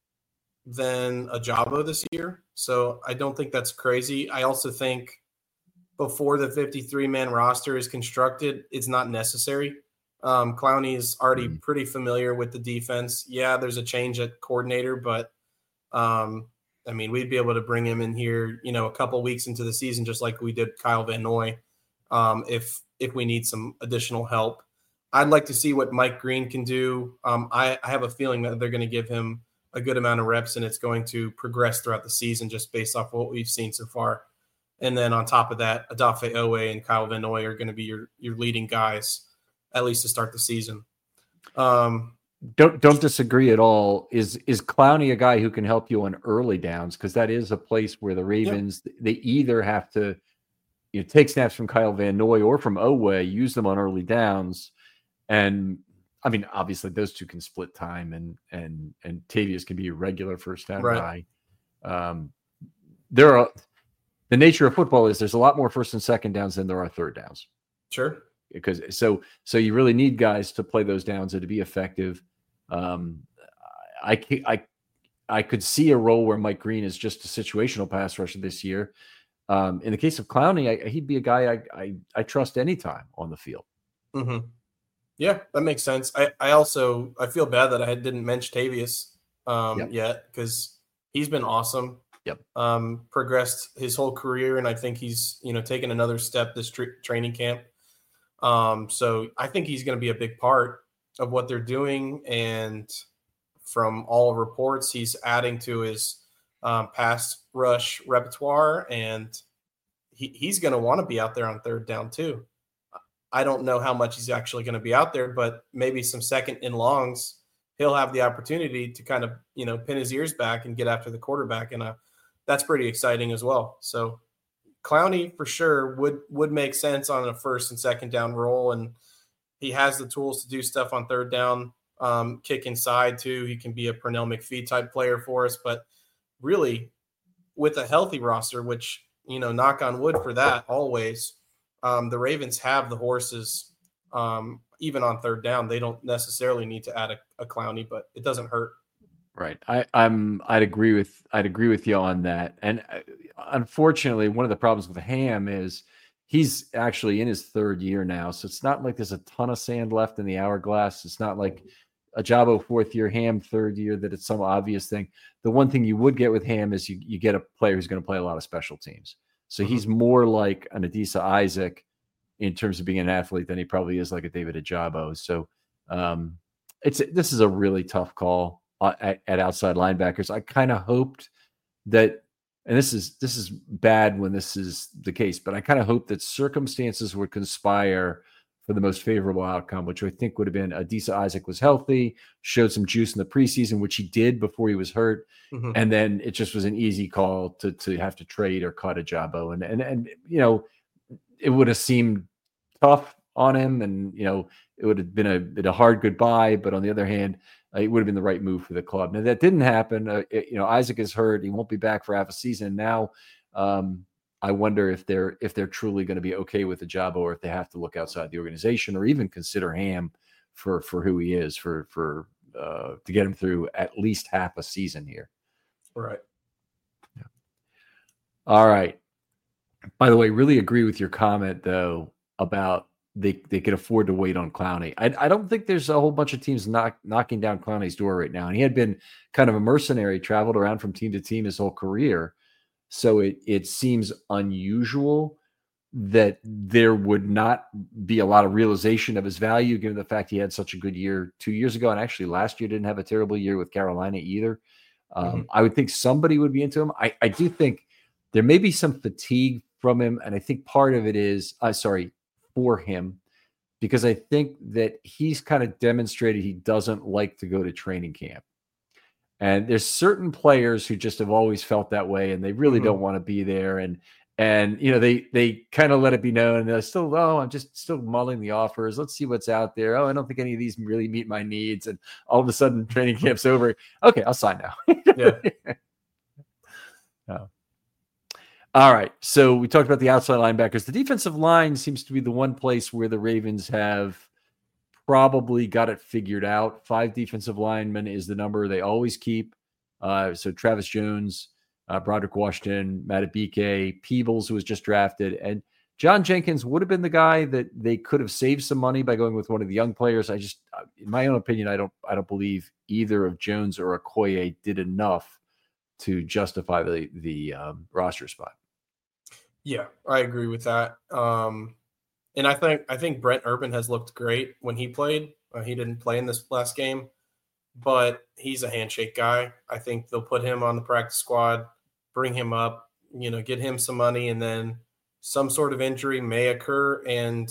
[SPEAKER 2] than Ojabo this year. So I don't think that's crazy. I also think before the fifty-three man roster is constructed, it's not necessary. Um, Clowney is already mm-hmm. pretty familiar with the defense. Yeah, there's a change at coordinator, but um, I mean, we'd be able to bring him in here, you know, a couple weeks into the season, just like we did Kyle Van Noy, um, if if we need some additional help. I'd like to see what Mike Green can do. Um, I, I have a feeling that they're going to give him a good amount of reps, and it's going to progress throughout the season just based off what we've seen so far. And then on top of that, Odafe Owe and Kyle Van Noy are going to be your your leading guys, at least to start the season. Um,
[SPEAKER 1] don't don't disagree at all. Is is Clowney a guy who can help you on early downs? Because that is a place where the Ravens, yeah. they either have to you know, take snaps from Kyle Van Noy or from Owe, use them on early downs. And I mean, obviously those two can split time, and and and Tavius can be a regular first down
[SPEAKER 2] right.
[SPEAKER 1] guy. Um, there are the nature of football is there's a lot more first and second downs than there are third downs.
[SPEAKER 2] Sure.
[SPEAKER 1] Because so so you really need guys to play those downs and to be effective. Um, I I I could see a role where Mike Green is just a situational pass rusher this year. Um, in the case of Clowney, I, he'd be a guy I, I I trust anytime on the field.
[SPEAKER 2] Mm-hmm. Yeah, that makes sense. I, I also I feel bad that I didn't mention Tavius um, yep. yet, because he's been awesome.
[SPEAKER 1] Yep.
[SPEAKER 2] Um, progressed his whole career, and I think he's you know taken another step this tra- training camp. Um, so I think he's going to be a big part of what they're doing, and from all reports, he's adding to his um, pass rush repertoire, and he, he's going to want to be out there on third down too. I don't know how much he's actually going to be out there, but maybe some second and longs, he'll have the opportunity to kind of, you know, pin his ears back and get after the quarterback. And uh, that's pretty exciting as well. So Clowney for sure would, would make sense on a first and second down roll. And he has the tools to do stuff on third down, um, kick inside too. He can be a Pernell McPhee type player for us, but really with a healthy roster, which, you know, knock on wood for that always, Um, the Ravens have the horses, um, even on third down. They don't necessarily need to add a, a Clowney, but it doesn't hurt.
[SPEAKER 1] Right. I, I'm. I'd agree with. I'd agree with you on that. And uh, unfortunately, one of the problems with Ham is he's actually in his third year now, so it's not like there's a ton of sand left in the hourglass. It's not like Ojabo fourth year, Ham third year, that it's some obvious thing. The one thing you would get with Ham is you you get a player who's going to play a lot of special teams. So mm-hmm. he's more like an Adisa Isaac in terms of being an athlete than he probably is like a David Ojabo. So um, it's this is a really tough call uh, at, at outside linebackers. I kind of hoped that, and this is this is bad when this is the case, but I kind of hope that circumstances would conspire for the most favorable outcome, which I think would have been Adisa Isaac was healthy, showed some juice in the preseason, which he did before he was hurt. Mm-hmm. And then it just was an easy call to to have to trade or cut Ajabo. And, and, and you know, it would have seemed tough on him, and, you know, it would have been a, been a hard goodbye. But on the other hand, uh, it would have been the right move for the club. Now, that didn't happen. Uh, it, you know, Isaac is hurt. He won't be back for half a season. Now, um, I wonder if they're if they're truly going to be okay with Ajabo, or if they have to look outside the organization, or even consider Ham for for who he is for for uh, to get him through at least half a season here.
[SPEAKER 2] Right.
[SPEAKER 1] Yeah. All right. By the way, really agree with your comment though about they they could afford to wait on Clowney. I I don't think there's a whole bunch of teams knock, knocking down Clowney's door right now, and he had been kind of a mercenary, traveled around from team to team his whole career. So it it seems unusual that there would not be a lot of realization of his value, given the fact he had such a good year two years ago, and actually last year didn't have a terrible year with Carolina either. Um, mm-hmm. I would think somebody would be into him. I, I do think there may be some fatigue from him, and I think part of it is, uh, sorry, for him, because I think that he's kind of demonstrated he doesn't like to go to training camp. And there's certain players who just have always felt that way, and they really mm-hmm. don't want to be there. And, and, you know, they, they kind of let it be known, and they're still, oh, I'm just still mulling the offers. Let's see what's out there. Oh, I don't think any of these really meet my needs. And all of a sudden training camp's over. Okay, I'll sign now.
[SPEAKER 2] Yeah.
[SPEAKER 1] Oh. All right. So we talked about the outside linebackers. The defensive line seems to be the one place where the Ravens have probably got it figured out. Five defensive linemen is the number they always keep. Uh, so Travis Jones, uh, Broderick Washington, Madubuike, Peebles, who was just drafted, and John Jenkins would have been the guy that they could have saved some money by going with one of the young players. I just, in my own opinion, I don't, I don't believe either of Jones or Okoye did enough to justify the the um, roster spot.
[SPEAKER 2] Yeah, I agree with that. Um, And I think I think Brent Urban has looked great when he played. Uh, he didn't play in this last game, but he's a handshake guy. I think they'll put him on the practice squad, bring him up, you know, get him some money, and then some sort of injury may occur, and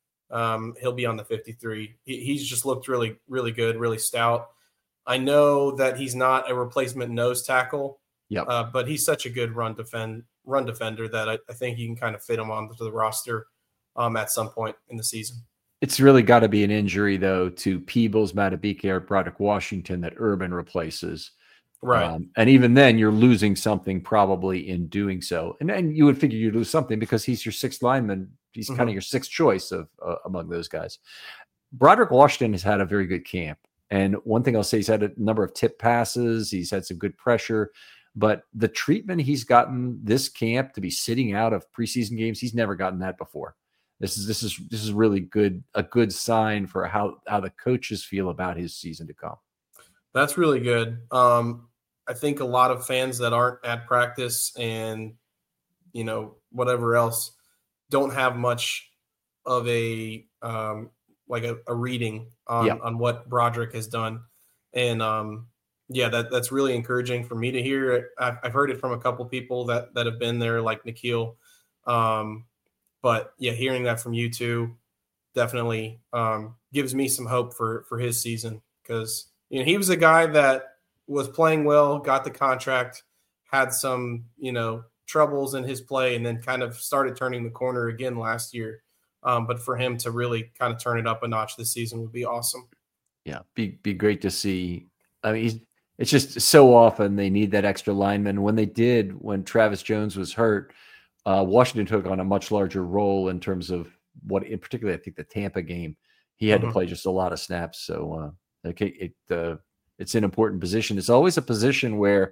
[SPEAKER 2] um, he'll be on the fifty-three. He, he's just looked really, really good, really stout. I know that he's not a replacement nose tackle,
[SPEAKER 1] yep.
[SPEAKER 2] uh, but he's such a good run defend run defender that I, I think you can kind of fit him onto the roster Um, at some point in the season.
[SPEAKER 1] It's really got to be an injury, though, to Peebles, Madubuike, or Broderick Washington that Urban replaces.
[SPEAKER 2] Right.
[SPEAKER 1] Um, and even then, you're losing something probably in doing so. And then you would figure you'd lose something because he's your sixth lineman. He's mm-hmm. kind of your sixth choice of uh, among those guys. Broderick Washington has had a very good camp. And one thing I'll say, he's had a number of tip passes. He's had some good pressure. But the treatment he's gotten this camp to be sitting out of preseason games, he's never gotten that before. This is this is this is really good, a good sign for how, how the coaches feel about his season to come.
[SPEAKER 2] That's really good. Um, I think a lot of fans that aren't at practice and, you know, whatever else don't have much of a um, like a, a reading on,
[SPEAKER 1] yeah.
[SPEAKER 2] on what Broderick has done. And um, yeah, that that's really encouraging for me to hear. I've, I've heard it from a couple people that, that have been there, like Nikhil. Um, But yeah, hearing that from you two definitely um, gives me some hope for for his season, because you know he was a guy that was playing well, got the contract, had some you know troubles in his play, and then kind of started turning the corner again last year. Um, but for him to really kind of turn it up a notch this season would be awesome.
[SPEAKER 1] Yeah, be be great to see. I mean, he's, it's just so often they need that extra lineman. When they did, when Travis Jones was hurt. Uh, Washington took on a much larger role in terms of what, in particular, I think the Tampa game, he had mm-hmm. to play just a lot of snaps. So uh, okay, it uh, it's an important position. It's always a position where,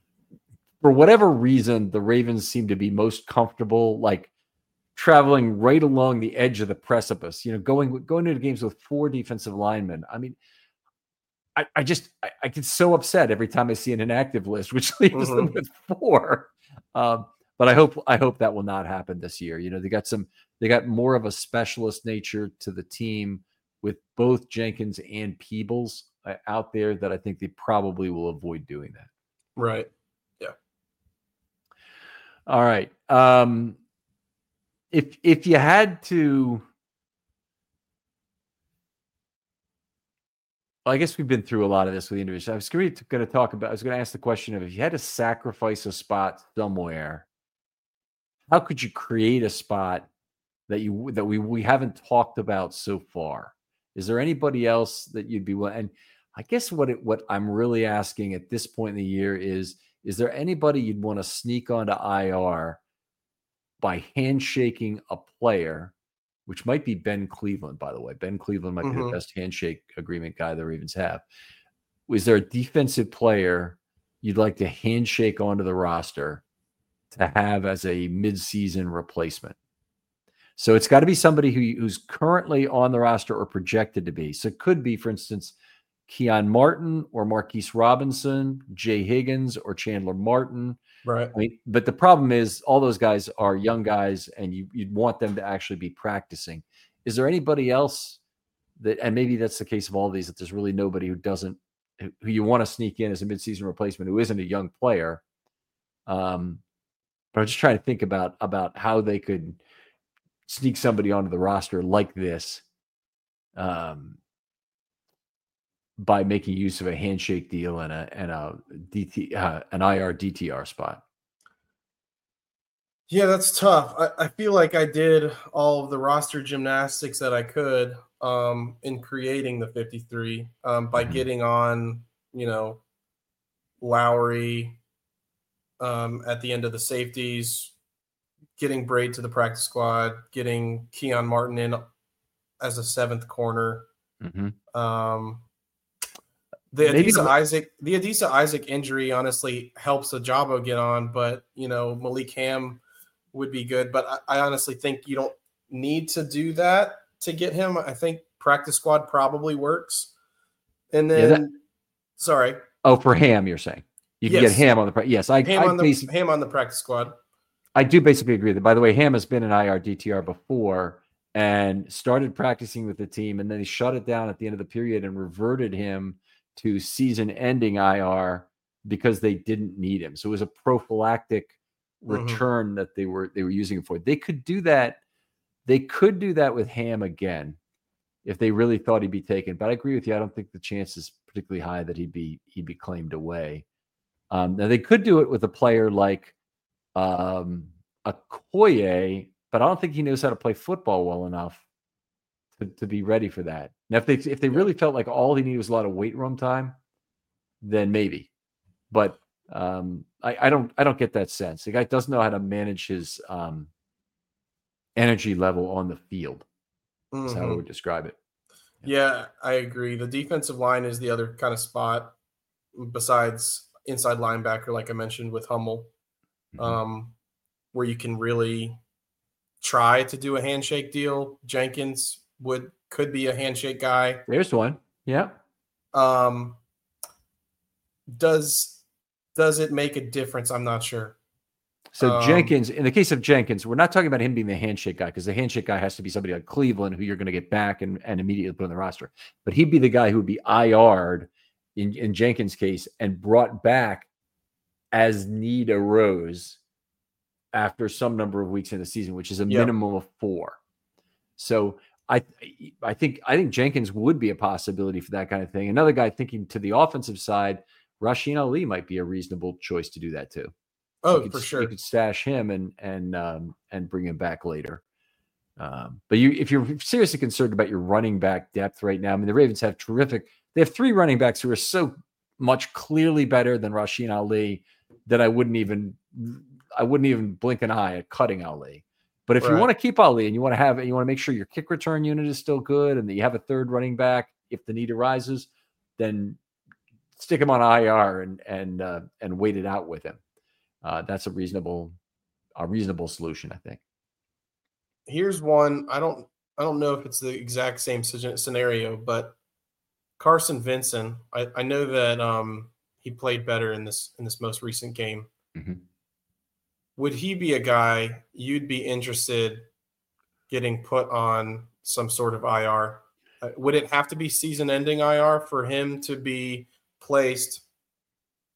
[SPEAKER 1] for whatever reason, the Ravens seem to be most comfortable, like traveling right along the edge of the precipice. You know, going going into games with four defensive linemen. I mean, I, I just I, I get so upset every time I see an inactive list, which leaves mm-hmm. them with four. Um, But I hope I hope that will not happen this year. You know, they got some they got more of a specialist nature to the team with both Jenkins and Peebles uh, out there that I think they probably will avoid doing that.
[SPEAKER 2] Right. Yeah.
[SPEAKER 1] All right. Um, if if you had to Well, I guess we've been through a lot of this with the individuals. I was going to talk about, I was going to ask the question of if you had to sacrifice a spot somewhere, how could you create a spot that you that we we haven't talked about so far? Is there anybody else that you'd be willing? And I guess what it, what I'm really asking at this point in the year is, is there anybody you'd want to sneak onto I R by handshaking a player, which might be Ben Cleveland, by the way. Ben Cleveland might mm-hmm. be the best handshake agreement guy the Ravens have. Is there a defensive player you'd like to handshake onto the roster to have as a midseason replacement? So it's got to be somebody who, who's currently on the roster or projected to be. So it could be, for instance, Keon Martin or Marquise Robinson, Jay Higgins or Chandler Martin.
[SPEAKER 2] Right.
[SPEAKER 1] I mean, but the problem is all those guys are young guys and you, you'd want them to actually be practicing. Is there anybody else that, and maybe that's the case of all of these, that there's really nobody who doesn't, who you want to sneak in as a midseason replacement who isn't a young player? Um, but I'm just trying to think about, about how they could sneak somebody onto the roster like this um, by making use of a handshake deal and a and a D T uh, an I R D T R spot.
[SPEAKER 2] Yeah, that's tough. I, I feel like I did all of the roster gymnastics that I could um, in creating the fifty-three um, by mm-hmm. getting on, you know, Lowry um, at the end of the safeties, getting Braid to the practice squad, getting Keon Martin in as a seventh corner.
[SPEAKER 1] Mm-hmm.
[SPEAKER 2] Um, the Adisa the- Isaac, the Adisa Isaac injury honestly helps Ajabo get on, but you know Malik Ham would be good. But I, I honestly think you don't need to do that to get him. I think practice squad probably works. And then, yeah, that- sorry.
[SPEAKER 1] Oh, for Ham, you're saying you can yes. get Ham on the practice. Yes, I
[SPEAKER 2] Ham
[SPEAKER 1] I
[SPEAKER 2] on the basi- Ham on the practice squad.
[SPEAKER 1] I do basically agree that, by the way, Ham has been an I R D T R before and started practicing with the team, and then he shut it down at the end of the period and reverted him to season-ending I R because they didn't need him. So it was a prophylactic return mm-hmm. that they were they were using him for. They could do that. They could do that with Ham again if they really thought he'd be taken. But I agree with you. I don't think the chance is particularly high that he'd be he'd be claimed away. Um, now they could do it with a player like Um, Okoye, but I don't think he knows how to play football well enough to, to be ready for that. Now, if they if they really felt like all he needed was a lot of weight room time, then maybe. But um, I, I don't I don't get that sense. The guy doesn't know how to manage his um, energy level on the field. That's mm-hmm. how I would describe it.
[SPEAKER 2] Yeah, I agree. The defensive line is the other kind of spot besides inside linebacker, like I mentioned with Hummel. Um, where you can really try to do a handshake deal. Jenkins would could be a handshake guy.
[SPEAKER 1] There's one. Yeah.
[SPEAKER 2] Um, does does it make a difference? I'm not sure.
[SPEAKER 1] So
[SPEAKER 2] um,
[SPEAKER 1] Jenkins, in the case of Jenkins, we're not talking about him being the handshake guy because the handshake guy has to be somebody like Cleveland who you're going to get back and, and immediately put on the roster. But he'd be the guy who would be I R'd in, in Jenkins' case and brought back as need arose after some number of weeks in the season, which is a yep. minimum of four. So I, I think, I think Jenkins would be a possibility for that kind of thing. Another guy thinking to the offensive side, Rasheen Ali might be a reasonable choice to do that too.
[SPEAKER 2] Oh,
[SPEAKER 1] could,
[SPEAKER 2] for sure.
[SPEAKER 1] You could stash him and, and, um, and bring him back later. Um, but you, if you're seriously concerned about your running back depth right now, I mean, the Ravens have terrific, they have three running backs who are so much clearly better than Rasheen Ali that I wouldn't even, I wouldn't even blink an eye at cutting Ali. But if right. you want to keep Ali and you want to have, you want to make sure your kick return unit is still good and that you have a third running back if the need arises, then stick him on I R and and uh, and wait it out with him. Uh, that's a reasonable, a reasonable solution, I think.
[SPEAKER 2] Here's one. I don't, I don't know if it's the exact same scenario, but Carson Vinson. I, I know that um, he played better in this in this most recent game.
[SPEAKER 1] Mm-hmm.
[SPEAKER 2] Would he be a guy you'd be interested getting put on some sort of I R? Uh, would it have to be season-ending I R for him to be placed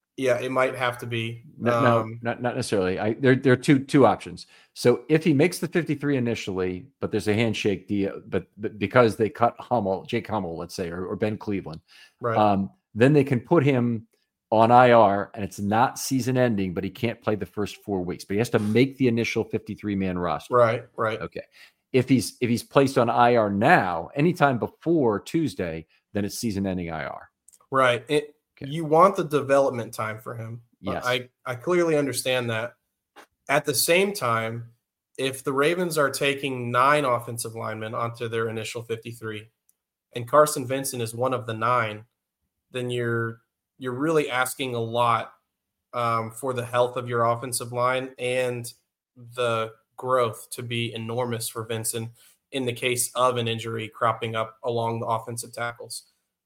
[SPEAKER 2] Yeah, it might have to be.
[SPEAKER 1] No,
[SPEAKER 2] Um,
[SPEAKER 1] no not, not necessarily. I there, there are two two options. So if he makes the fifty-three initially, but there's a handshake deal, but, but because they cut Hummel, Jake Hummel, let's say, or, or Ben Cleveland,
[SPEAKER 2] right.
[SPEAKER 1] um, then they can put him on I R, and it's not season ending, but he can't play the first four weeks. But he has to make the initial fifty-three man roster.
[SPEAKER 2] Right, right.
[SPEAKER 1] Okay. If he's if he's placed on I R now, anytime before Tuesday, then it's season ending I R.
[SPEAKER 2] Right. It, okay. You want the development time for him.
[SPEAKER 1] Yes.
[SPEAKER 2] I, I clearly understand that. At the same time, if the Ravens are taking nine offensive linemen onto their initial fifty-three, and Carson Vincent is one of the nine, then you're you're really asking a lot um, for the health of your offensive line and the growth to be enormous for Vincent in the case of an injury cropping up along the offensive tackles.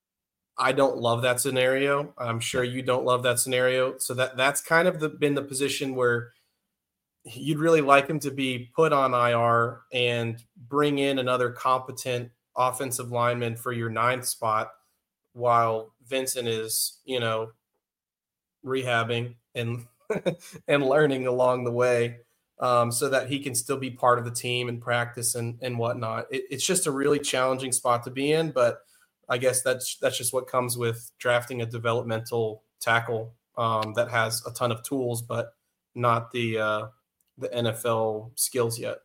[SPEAKER 2] I don't love that scenario. I'm sure you don't love that scenario. So that that's kind of the, been the position where you'd really like him to be put on I R and bring in another competent offensive lineman for your ninth spot while Vincent is, you know, rehabbing and and learning along the way, um, so that he can still be part of the team and practice and, and whatnot. It, it's just a really challenging spot to be in, but I guess that's that's just what comes with drafting a developmental tackle um, that has a ton of tools, but not the uh, the N F L skills yet.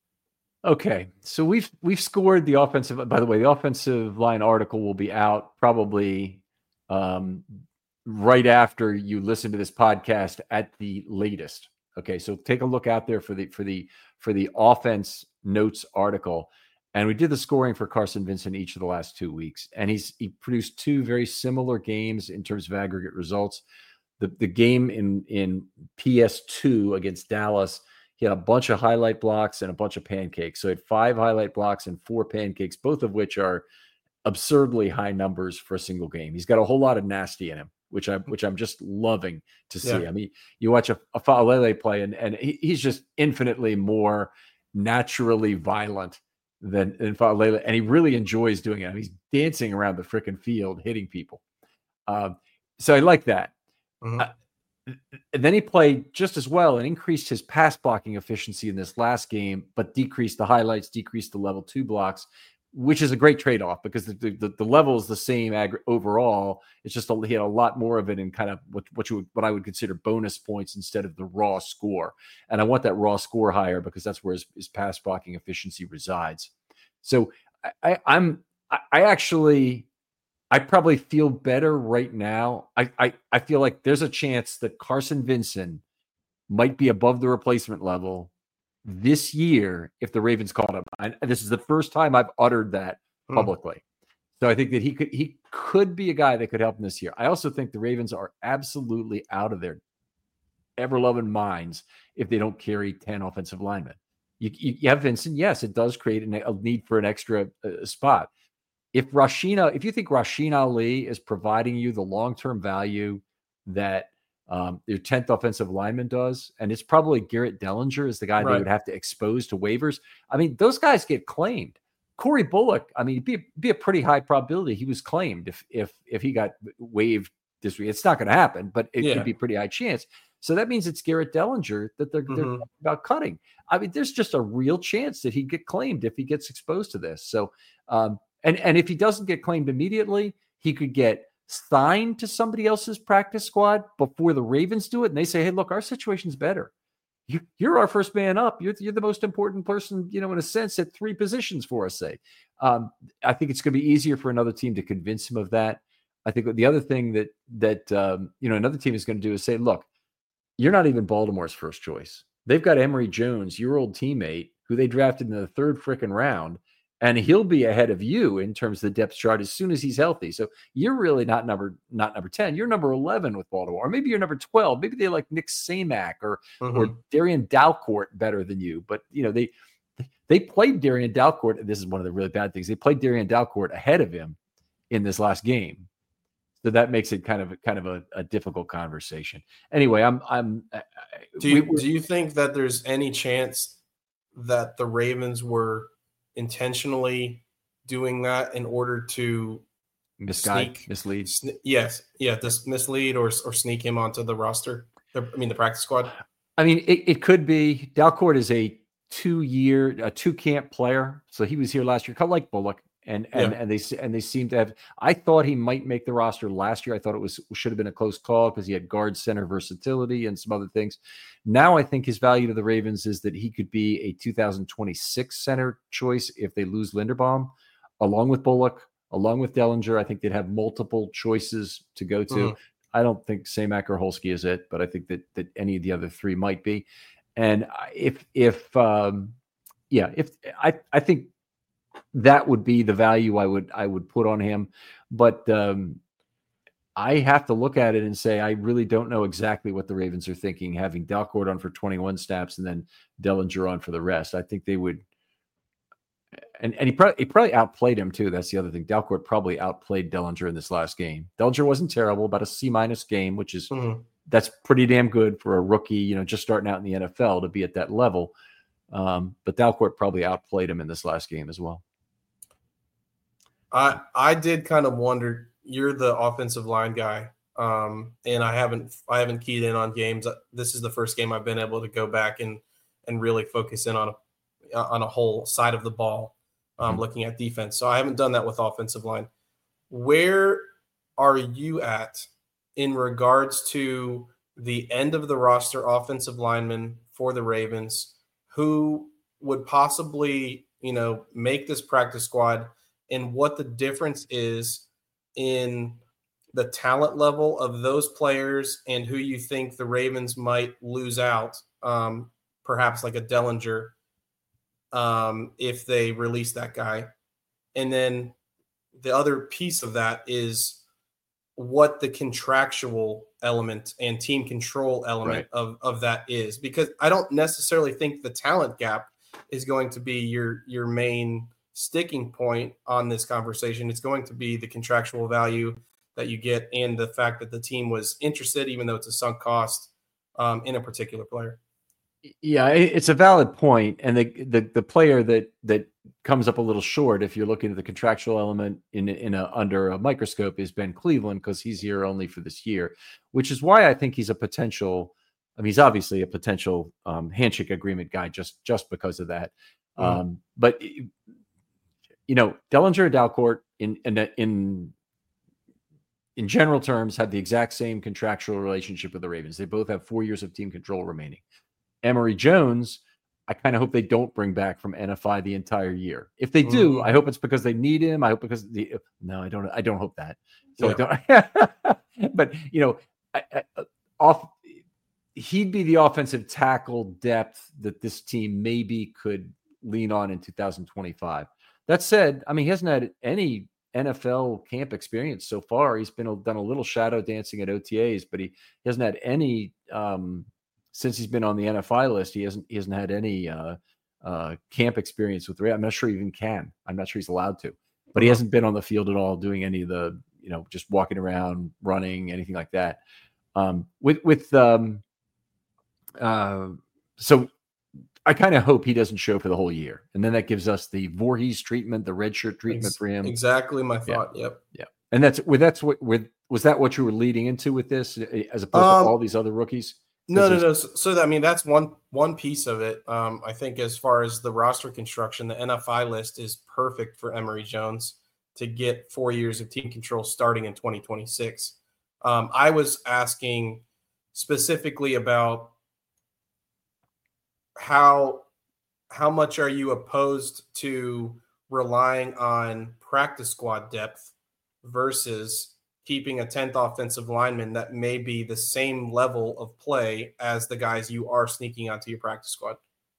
[SPEAKER 1] Okay, so we've we've scored the offensive. By the way, the offensive line article will be out probably um, right after you listen to this podcast at the latest. Okay, so take a look out there for the for the for the offense notes article. And we did the scoring for Carson Vincent each of the last two weeks. And he's he produced two very similar games in terms of aggregate results. The, the game in, in P S two against Dallas, he had a bunch of highlight blocks and a bunch of pancakes. So he had five highlight blocks and four pancakes, both of which are absurdly high numbers for a single game. He's got a whole lot of nasty in him, which I'm which I'm just loving to see. Yeah. I mean, you watch a, a Fa'alele play, and, and he, he's just infinitely more naturally violent than, than Fa'alele, and he really enjoys doing it. I mean, he's dancing around the freaking field, hitting people. Um, so I like that. Mm-hmm. Uh, and then he played just as well and increased his pass blocking efficiency in this last game, but decreased the highlights, decreased the level two blocks, which is a great trade-off because the the, the level is the same ag- overall. It's just a, he had a lot more of it in kind of what what you would, what I would consider bonus points instead of the raw score. And I want that raw score higher because that's where his, his pass blocking efficiency resides. So I, I, I'm I, I actually I probably feel better right now. I, I I feel like there's a chance that Carson Vincent might be above the replacement level this year if the Ravens called him. And this is the first time I've uttered that publicly. Mm. So I think that he could he could be a guy that could help him this year. I also think the Ravens are absolutely out of their ever-loving minds if they don't carry ten offensive linemen. You, you, you have Vincent. Yes, it does create an, a need for an extra uh, spot. If Rasheen, if you think Rasheen Ali is providing you the long-term value that Um, your tenth offensive lineman does, and it's probably Garrett Dellinger is the guy right. they would have to expose to waivers. I mean, those guys get claimed. Corey Bullock, I mean, it'd be, be a pretty high probability he was claimed if if if he got waived this week. It's not going to happen, but it yeah. could be a pretty high chance. So that means it's Garrett Dellinger that they're, mm-hmm. they're talking about cutting. I mean, there's just a real chance that he'd get claimed if he gets exposed to this. So, um, and and if he doesn't get claimed immediately, he could get signed to somebody else's practice squad before the Ravens do it. And they say, hey, look, our situation's better. You, you're our first man up. You're, you're the most important person, you know, in a sense, at three positions for us, say. Um, I think it's going to be easier for another team to convince him of that. I think the other thing that, that um, you know, another team is going to do is say, look, you're not even Baltimore's first choice. They've got Emory Jones, your old teammate, who they drafted in the third freaking round. And he'll be ahead of you in terms of the depth chart as soon as he's healthy. So you're really not number not number ten. You're number eleven with Baltimore. Or maybe you're number twelve. Maybe they like Nick Samak or mm-hmm. or Darian Dalcourt better than you. But you know, they they played Darian Dalcourt. This is one of the really bad things. They played Darian Dalcourt ahead of him in this last game. So that makes it kind of kind of a, a difficult conversation. Anyway, I'm I'm
[SPEAKER 2] do you we, do you think that there's any chance that the Ravens were intentionally doing that in order to
[SPEAKER 1] misguide,
[SPEAKER 2] sneak,
[SPEAKER 1] mislead.
[SPEAKER 2] Sne- yes, yeah, this mislead or or sneak him onto the roster. The, I mean, the practice squad.
[SPEAKER 1] I mean, it, it could be. Dalcourt is a two-year, a two-camp player, so he was here last year, kind of like Bullock, and and
[SPEAKER 2] Yeah.
[SPEAKER 1] and they and they seem to have. I thought he might make the roster last year. I thought it was should have been a close call because he had guard center versatility and some other things. Now I think his value to the Ravens is that he could be a two thousand twenty-six center choice if they lose Linderbaum, along with Bullock, along with Dellinger. I think they'd have multiple choices to go to.
[SPEAKER 2] Mhm.
[SPEAKER 1] I don't think Samak or Holsky is it, but I think that that any of the other three might be. And if if um, yeah, if I I think that would be the value I would I would put on him, but um, I have to look at it and say I really don't know exactly what the Ravens are thinking, having Dalcourt on for twenty-one snaps and then Dellinger on for the rest. I think they would. And, and he, probably, he probably outplayed him, too. That's the other thing. Dalcourt probably outplayed Dellinger in this last game. Dellinger wasn't terrible, about a C-minus game, which is
[SPEAKER 2] Mhm.
[SPEAKER 1] that's pretty damn good for a rookie, you know, just starting out in the N F L to be at that level. Um, but Dalcourt probably outplayed him in this last game as well.
[SPEAKER 2] I I did kind of wonder. You're the offensive line guy, um, and I haven't I haven't keyed in on games. This is the first game I've been able to go back and and really focus in on a on a whole side of the ball, um,
[SPEAKER 1] Mhm.
[SPEAKER 2] looking at defense. So I haven't done that with offensive line. Where are you at in regards to the end of the roster offensive lineman for the Ravens who would possibly, you know, make this practice squad, and what the difference is in the talent level of those players and who you think the Ravens might lose out, um, perhaps like a Dellinger, um, if they release that guy. And then the other piece of that is what the contractual element and team control element
[SPEAKER 1] Right.
[SPEAKER 2] of, of that is, because I don't necessarily think the talent gap is going to be your your main sticking point on this conversation. It's going to be the contractual value that you get and the fact that the team was interested, even though it's a sunk cost, um, in a particular player.
[SPEAKER 1] Yeah, it- it's a valid point, and the, the the player that that comes up a little short if you're looking at the contractual element in in a under a microscope is Ben Cleveland, because he's here only for this year, which is why I think he's a potential. I mean, he's obviously a potential um, handshake agreement guy just just because of that.
[SPEAKER 2] Mhm.
[SPEAKER 1] Um, but you know, Dellinger and Dalcourt in in in in general terms have the exact same contractual relationship with the Ravens. They both have four years of team control remaining. Emory Jones, I kind of hope they don't bring back from N F I the entire year. If they do,
[SPEAKER 2] Mhm.
[SPEAKER 1] I hope it's because they need him. I hope because the no, I don't. I don't hope that. So
[SPEAKER 2] Yeah.
[SPEAKER 1] I don't. But you know, I, I, off he'd be the offensive tackle depth that this team maybe could lean on in two thousand twenty-five. That said, I mean, he hasn't had any N F L camp experience so far. He's been done a little shadow dancing at O T As, but he, he hasn't had any um, since he's been on the N F I list. He hasn't he hasn't had any uh, uh, camp experience with Ray. I'm not sure he even can. I'm not sure he's allowed to, but he
[SPEAKER 2] Mhm.
[SPEAKER 1] hasn't been on the field at all doing any of the, you know, just walking around, running, anything like that. Um, with with um, uh, so I kind of hope he doesn't show for the whole year, and then that gives us the Voorhees treatment, the red shirt treatment
[SPEAKER 2] Ex-
[SPEAKER 1] for him.
[SPEAKER 2] Exactly my
[SPEAKER 1] Yeah.
[SPEAKER 2] thought. Yep.
[SPEAKER 1] Yeah, and that's with that's what with was that what you were leading into with this, as opposed
[SPEAKER 2] Um,
[SPEAKER 1] to all these other rookies?
[SPEAKER 2] No, no,
[SPEAKER 1] there's-
[SPEAKER 2] no. So, so that, I mean, that's one one piece of it. Um, I think as far as the roster construction, the N F I list is perfect for Emory Jones to get four years of team control starting in twenty twenty-six. Um, I was asking specifically about how how much are you opposed to relying on practice squad depth versus keeping a tenth offensive lineman that may be the same level of play as the guys you are sneaking onto your practice squad.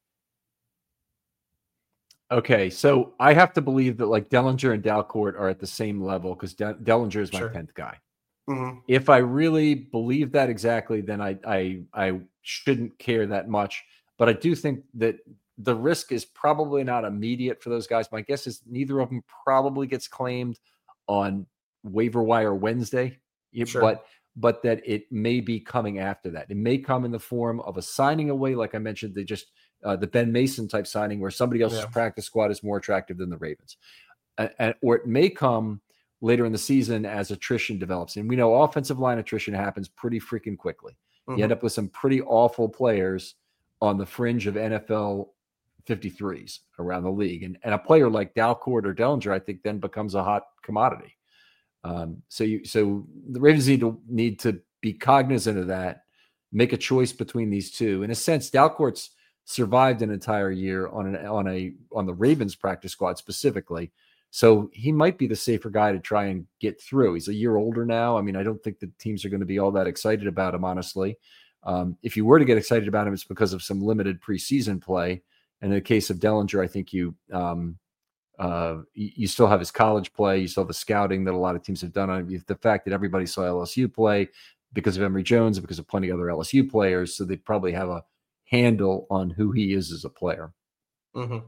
[SPEAKER 1] Okay, so I have to believe that like Dellinger and Dalcourt are at the same level because De- Dellinger is my
[SPEAKER 2] Sure.
[SPEAKER 1] tenth guy.
[SPEAKER 2] Mm-hmm.
[SPEAKER 1] If I really believe that exactly, then I I I shouldn't care that much. But I do think that the risk is probably not immediate for those guys. My guess is neither of them probably gets claimed on waiver wire Wednesday, Yeah,
[SPEAKER 2] Sure.
[SPEAKER 1] but but that it may be coming after that. It may come in the form of a signing away, like I mentioned, they just uh, the Ben Mason type signing where somebody else's
[SPEAKER 2] Yeah.
[SPEAKER 1] practice squad is more attractive than the Ravens, and, and or it may come later in the season as attrition develops. And we know offensive line attrition happens pretty freaking quickly. Mm-hmm. You end up with some pretty awful players on the fringe of N F L fifty-threes around the league. And, and a player like Dalcourt or Dellinger, I think, then becomes a hot commodity. Um, so you, so the Ravens need to need to be cognizant of that, make a choice between these two. In a sense, Dalcourt's survived an entire year on an on a on the Ravens practice squad specifically. So he might be the safer guy to try and get through. He's a year older now. I mean, I don't think the teams are going to be all that excited about him, honestly. Um, if you were to get excited about him, it's because of some limited preseason play. And in the case of Dellinger, I think you um, uh, you still have his college play. You still have the scouting that a lot of teams have done on him. The fact that everybody saw L S U play because of Emory Jones and because of plenty of other L S U players. So they probably have a handle on who he is as a player.
[SPEAKER 2] Mm-hmm.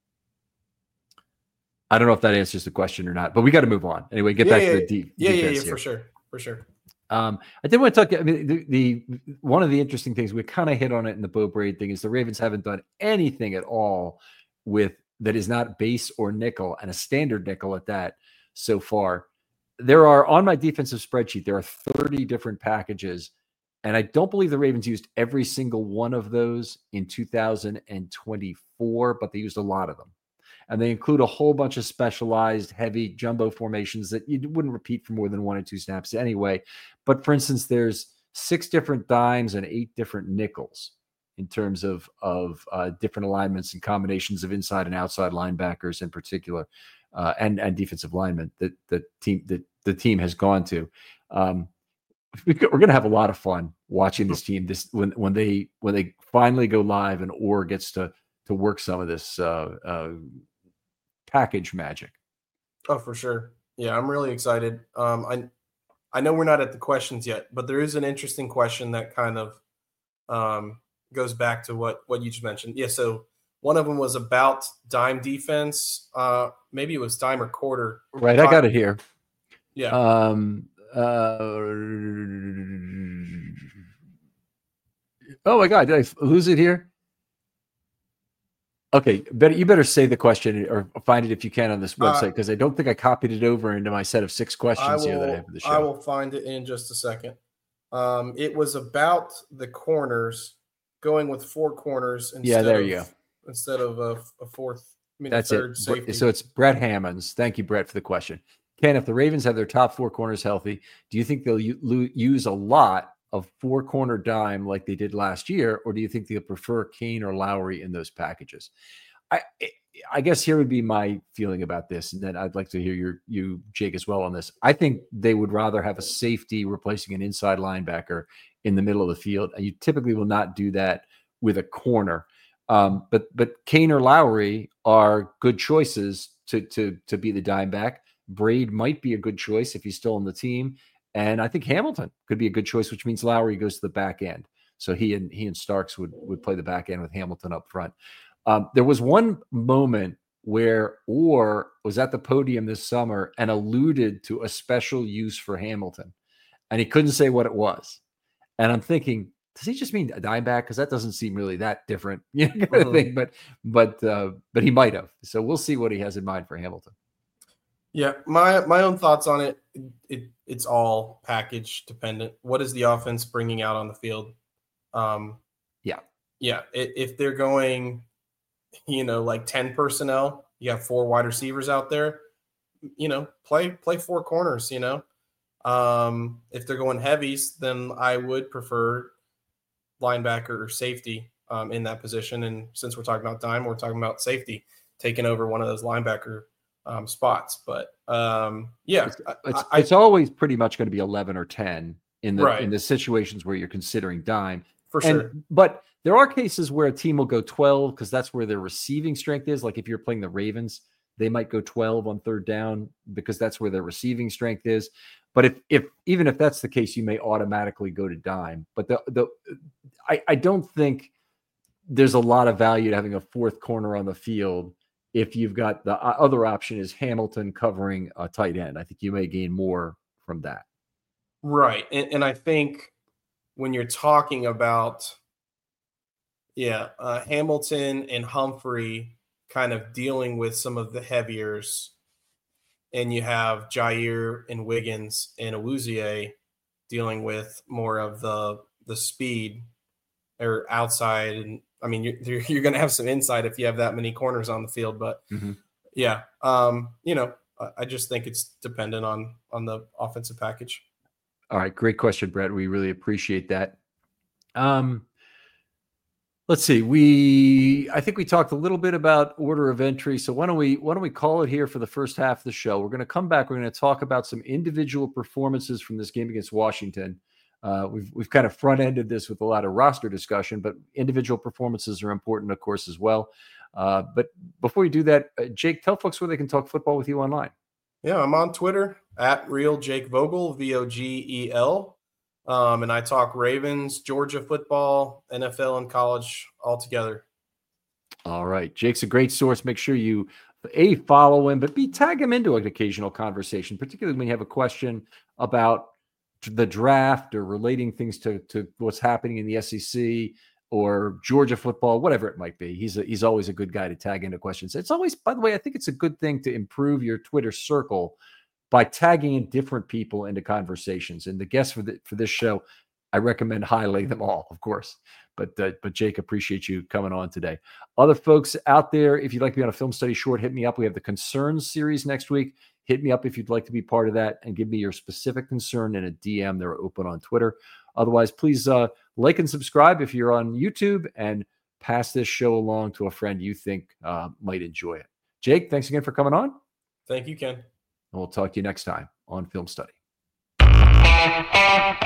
[SPEAKER 1] I don't know if that answers the question or not, but we got to move on. Anyway, get
[SPEAKER 2] yeah,
[SPEAKER 1] back
[SPEAKER 2] yeah,
[SPEAKER 1] to the deep.
[SPEAKER 2] Yeah, yeah, yeah, for sure. For sure.
[SPEAKER 1] Um, I did want to talk. I mean, the, the one of the interesting things we kind of hit on it in the Beau Braid thing is the Ravens haven't done anything at all with that is not base or nickel, and a standard nickel at that so far. There are on my defensive spreadsheet, there are thirty different packages, and I don't believe the Ravens used every single one of those in two thousand twenty-four, but they used a lot of them. And they include a whole bunch of specialized heavy jumbo formations that you wouldn't repeat for more than one or two snaps anyway. But for instance, there's six different dimes and eight different nickels in terms of, of uh, different alignments and combinations of inside and outside linebackers in particular, uh, and, and defensive linemen that the team that the team has gone to. Um, we're going to have a lot of fun watching this team this when when they when they finally go live and Orr gets to to work some of this uh, uh, package magic.
[SPEAKER 2] Oh, for sure. Yeah, I'm really excited. Um, I I know we're not at the questions yet, but there is an interesting question that kind of um, goes back to what, what you just mentioned. Yeah, so one of them was about dime defense. Uh, maybe it was dime or quarter.
[SPEAKER 1] Right, I got it here.
[SPEAKER 2] Yeah.
[SPEAKER 1] Um, uh, oh, my God, did I lose it here? Okay, better you better say the question or find it if you can on this website, because uh, I don't think I copied it over into my set of six questions
[SPEAKER 2] will,
[SPEAKER 1] here that I have for the show.
[SPEAKER 2] I will find it in just a second. Um, it was about the corners, going with four corners instead
[SPEAKER 1] yeah, there
[SPEAKER 2] of,
[SPEAKER 1] you go.
[SPEAKER 2] instead of a, a fourth, I mean,
[SPEAKER 1] That's
[SPEAKER 2] third
[SPEAKER 1] it.
[SPEAKER 2] safety.
[SPEAKER 1] So it's Brett Hammonds. Thank you, Brett, for the question. Ken, if the Ravens have their top four corners healthy, do you think they'll u- use a lot of four corner dime like they did last year, or do you think they'll prefer Kane or Lowry in those packages? I I guess here would be my feeling about this, and then I'd like to hear your you Jake as well on this. I think they would rather have a safety replacing an inside linebacker in the middle of the field, and you typically will not do that with a corner. Um, but but Kane or Lowry are good choices to to to be the dime back. Braid might be a good choice if he's still on the team. And I think Hamilton could be a good choice, which means Lowry goes to the back end. So he and he and Starks would would play the back end with Hamilton up front. Um, there was one moment where Orr was at the podium this summer and alluded to a special use for Hamilton, and he couldn't say what it was. And I'm thinking, does he just mean a dime back? Because that doesn't seem really that different, you know, kind of thing. But but uh, but he might have. So we'll see what he has in mind for Hamilton.
[SPEAKER 2] Yeah, my my own thoughts on it. It it's all package dependent. What is the offense bringing out on the field? Um,
[SPEAKER 1] yeah,
[SPEAKER 2] yeah. If, if they're going, you know, like ten personnel, you have four wide receivers out there. You know, play play four corners. You know, um, if they're going heavies, then I would prefer linebacker or safety um, in that position. And since we're talking about dime, we're talking about safety taking over one of those linebacker Um, spots, but um, yeah,
[SPEAKER 1] it's, it's,
[SPEAKER 2] I,
[SPEAKER 1] it's always pretty much going to be eleven or ten in the
[SPEAKER 2] right.
[SPEAKER 1] in the situations where you're considering dime.
[SPEAKER 2] For
[SPEAKER 1] and,
[SPEAKER 2] sure.
[SPEAKER 1] But there are cases where a team will go twelve because that's where their receiving strength is. Like if you're playing the Ravens, they might go twelve on third down because that's where their receiving strength is. But if if even if that's the case, you may automatically go to dime. But the the I, I don't think there's a lot of value to having a fourth corner on the field. If you've got the other option is Hamilton covering a tight end, I think you may gain more from that.
[SPEAKER 2] Right. And, and I think when you're talking about, yeah, uh, Hamilton and Humphrey kind of dealing with some of the heaviers, and you have Jair and Wiggins and Awuzie dealing with more of the the speed or outside. And I mean, you're, you're going to have some inside if you have that many corners on the field. But mm-hmm. yeah, um, you know, I just think it's dependent on on the offensive package.
[SPEAKER 1] All right, great question, Brett. We really appreciate that. Um, let's see. We I think we talked a little bit about order of entry. So why don't we why don't we call it here for the first half of the show? We're going to come back. We're going to talk about some individual performances from this game against Washington. Uh, we've we've kind of front ended this with a lot of roster discussion, but individual performances are important, of course, as well. Uh, but before you do that, uh, Jake, tell folks where they can talk football with you online.
[SPEAKER 2] Yeah, I'm on Twitter at Real Jake Vogel, V O G E L. Um, and I talk Ravens, Georgia football, N F L, and college all together.
[SPEAKER 1] All right. Jake's a great source. Make sure you, A, follow him, but B, tag him into an occasional conversation, particularly when you have a question about the draft or relating things to, to what's happening in the S E C or Georgia football, whatever it might be. He's a, he's always a good guy to tag into questions. It's always, by the way, I think it's a good thing to improve your Twitter circle by tagging in different people into conversations. And the guests for the, for this show, I recommend highlighting them all, of course. But uh, but Jake, appreciate you coming on today. Other folks out there, if you'd like to be on a Film Study Short, hit me up. We have the Concerns series next week. Hit me up if you'd like to be part of that and give me your specific concern in a D M. They're open on Twitter. Otherwise, please uh, like and subscribe if you're on YouTube and pass this show along to a friend you think uh, might enjoy it. Jake, thanks again for coming on.
[SPEAKER 2] Thank you, Ken.
[SPEAKER 1] And we'll talk to you next time on Film Study.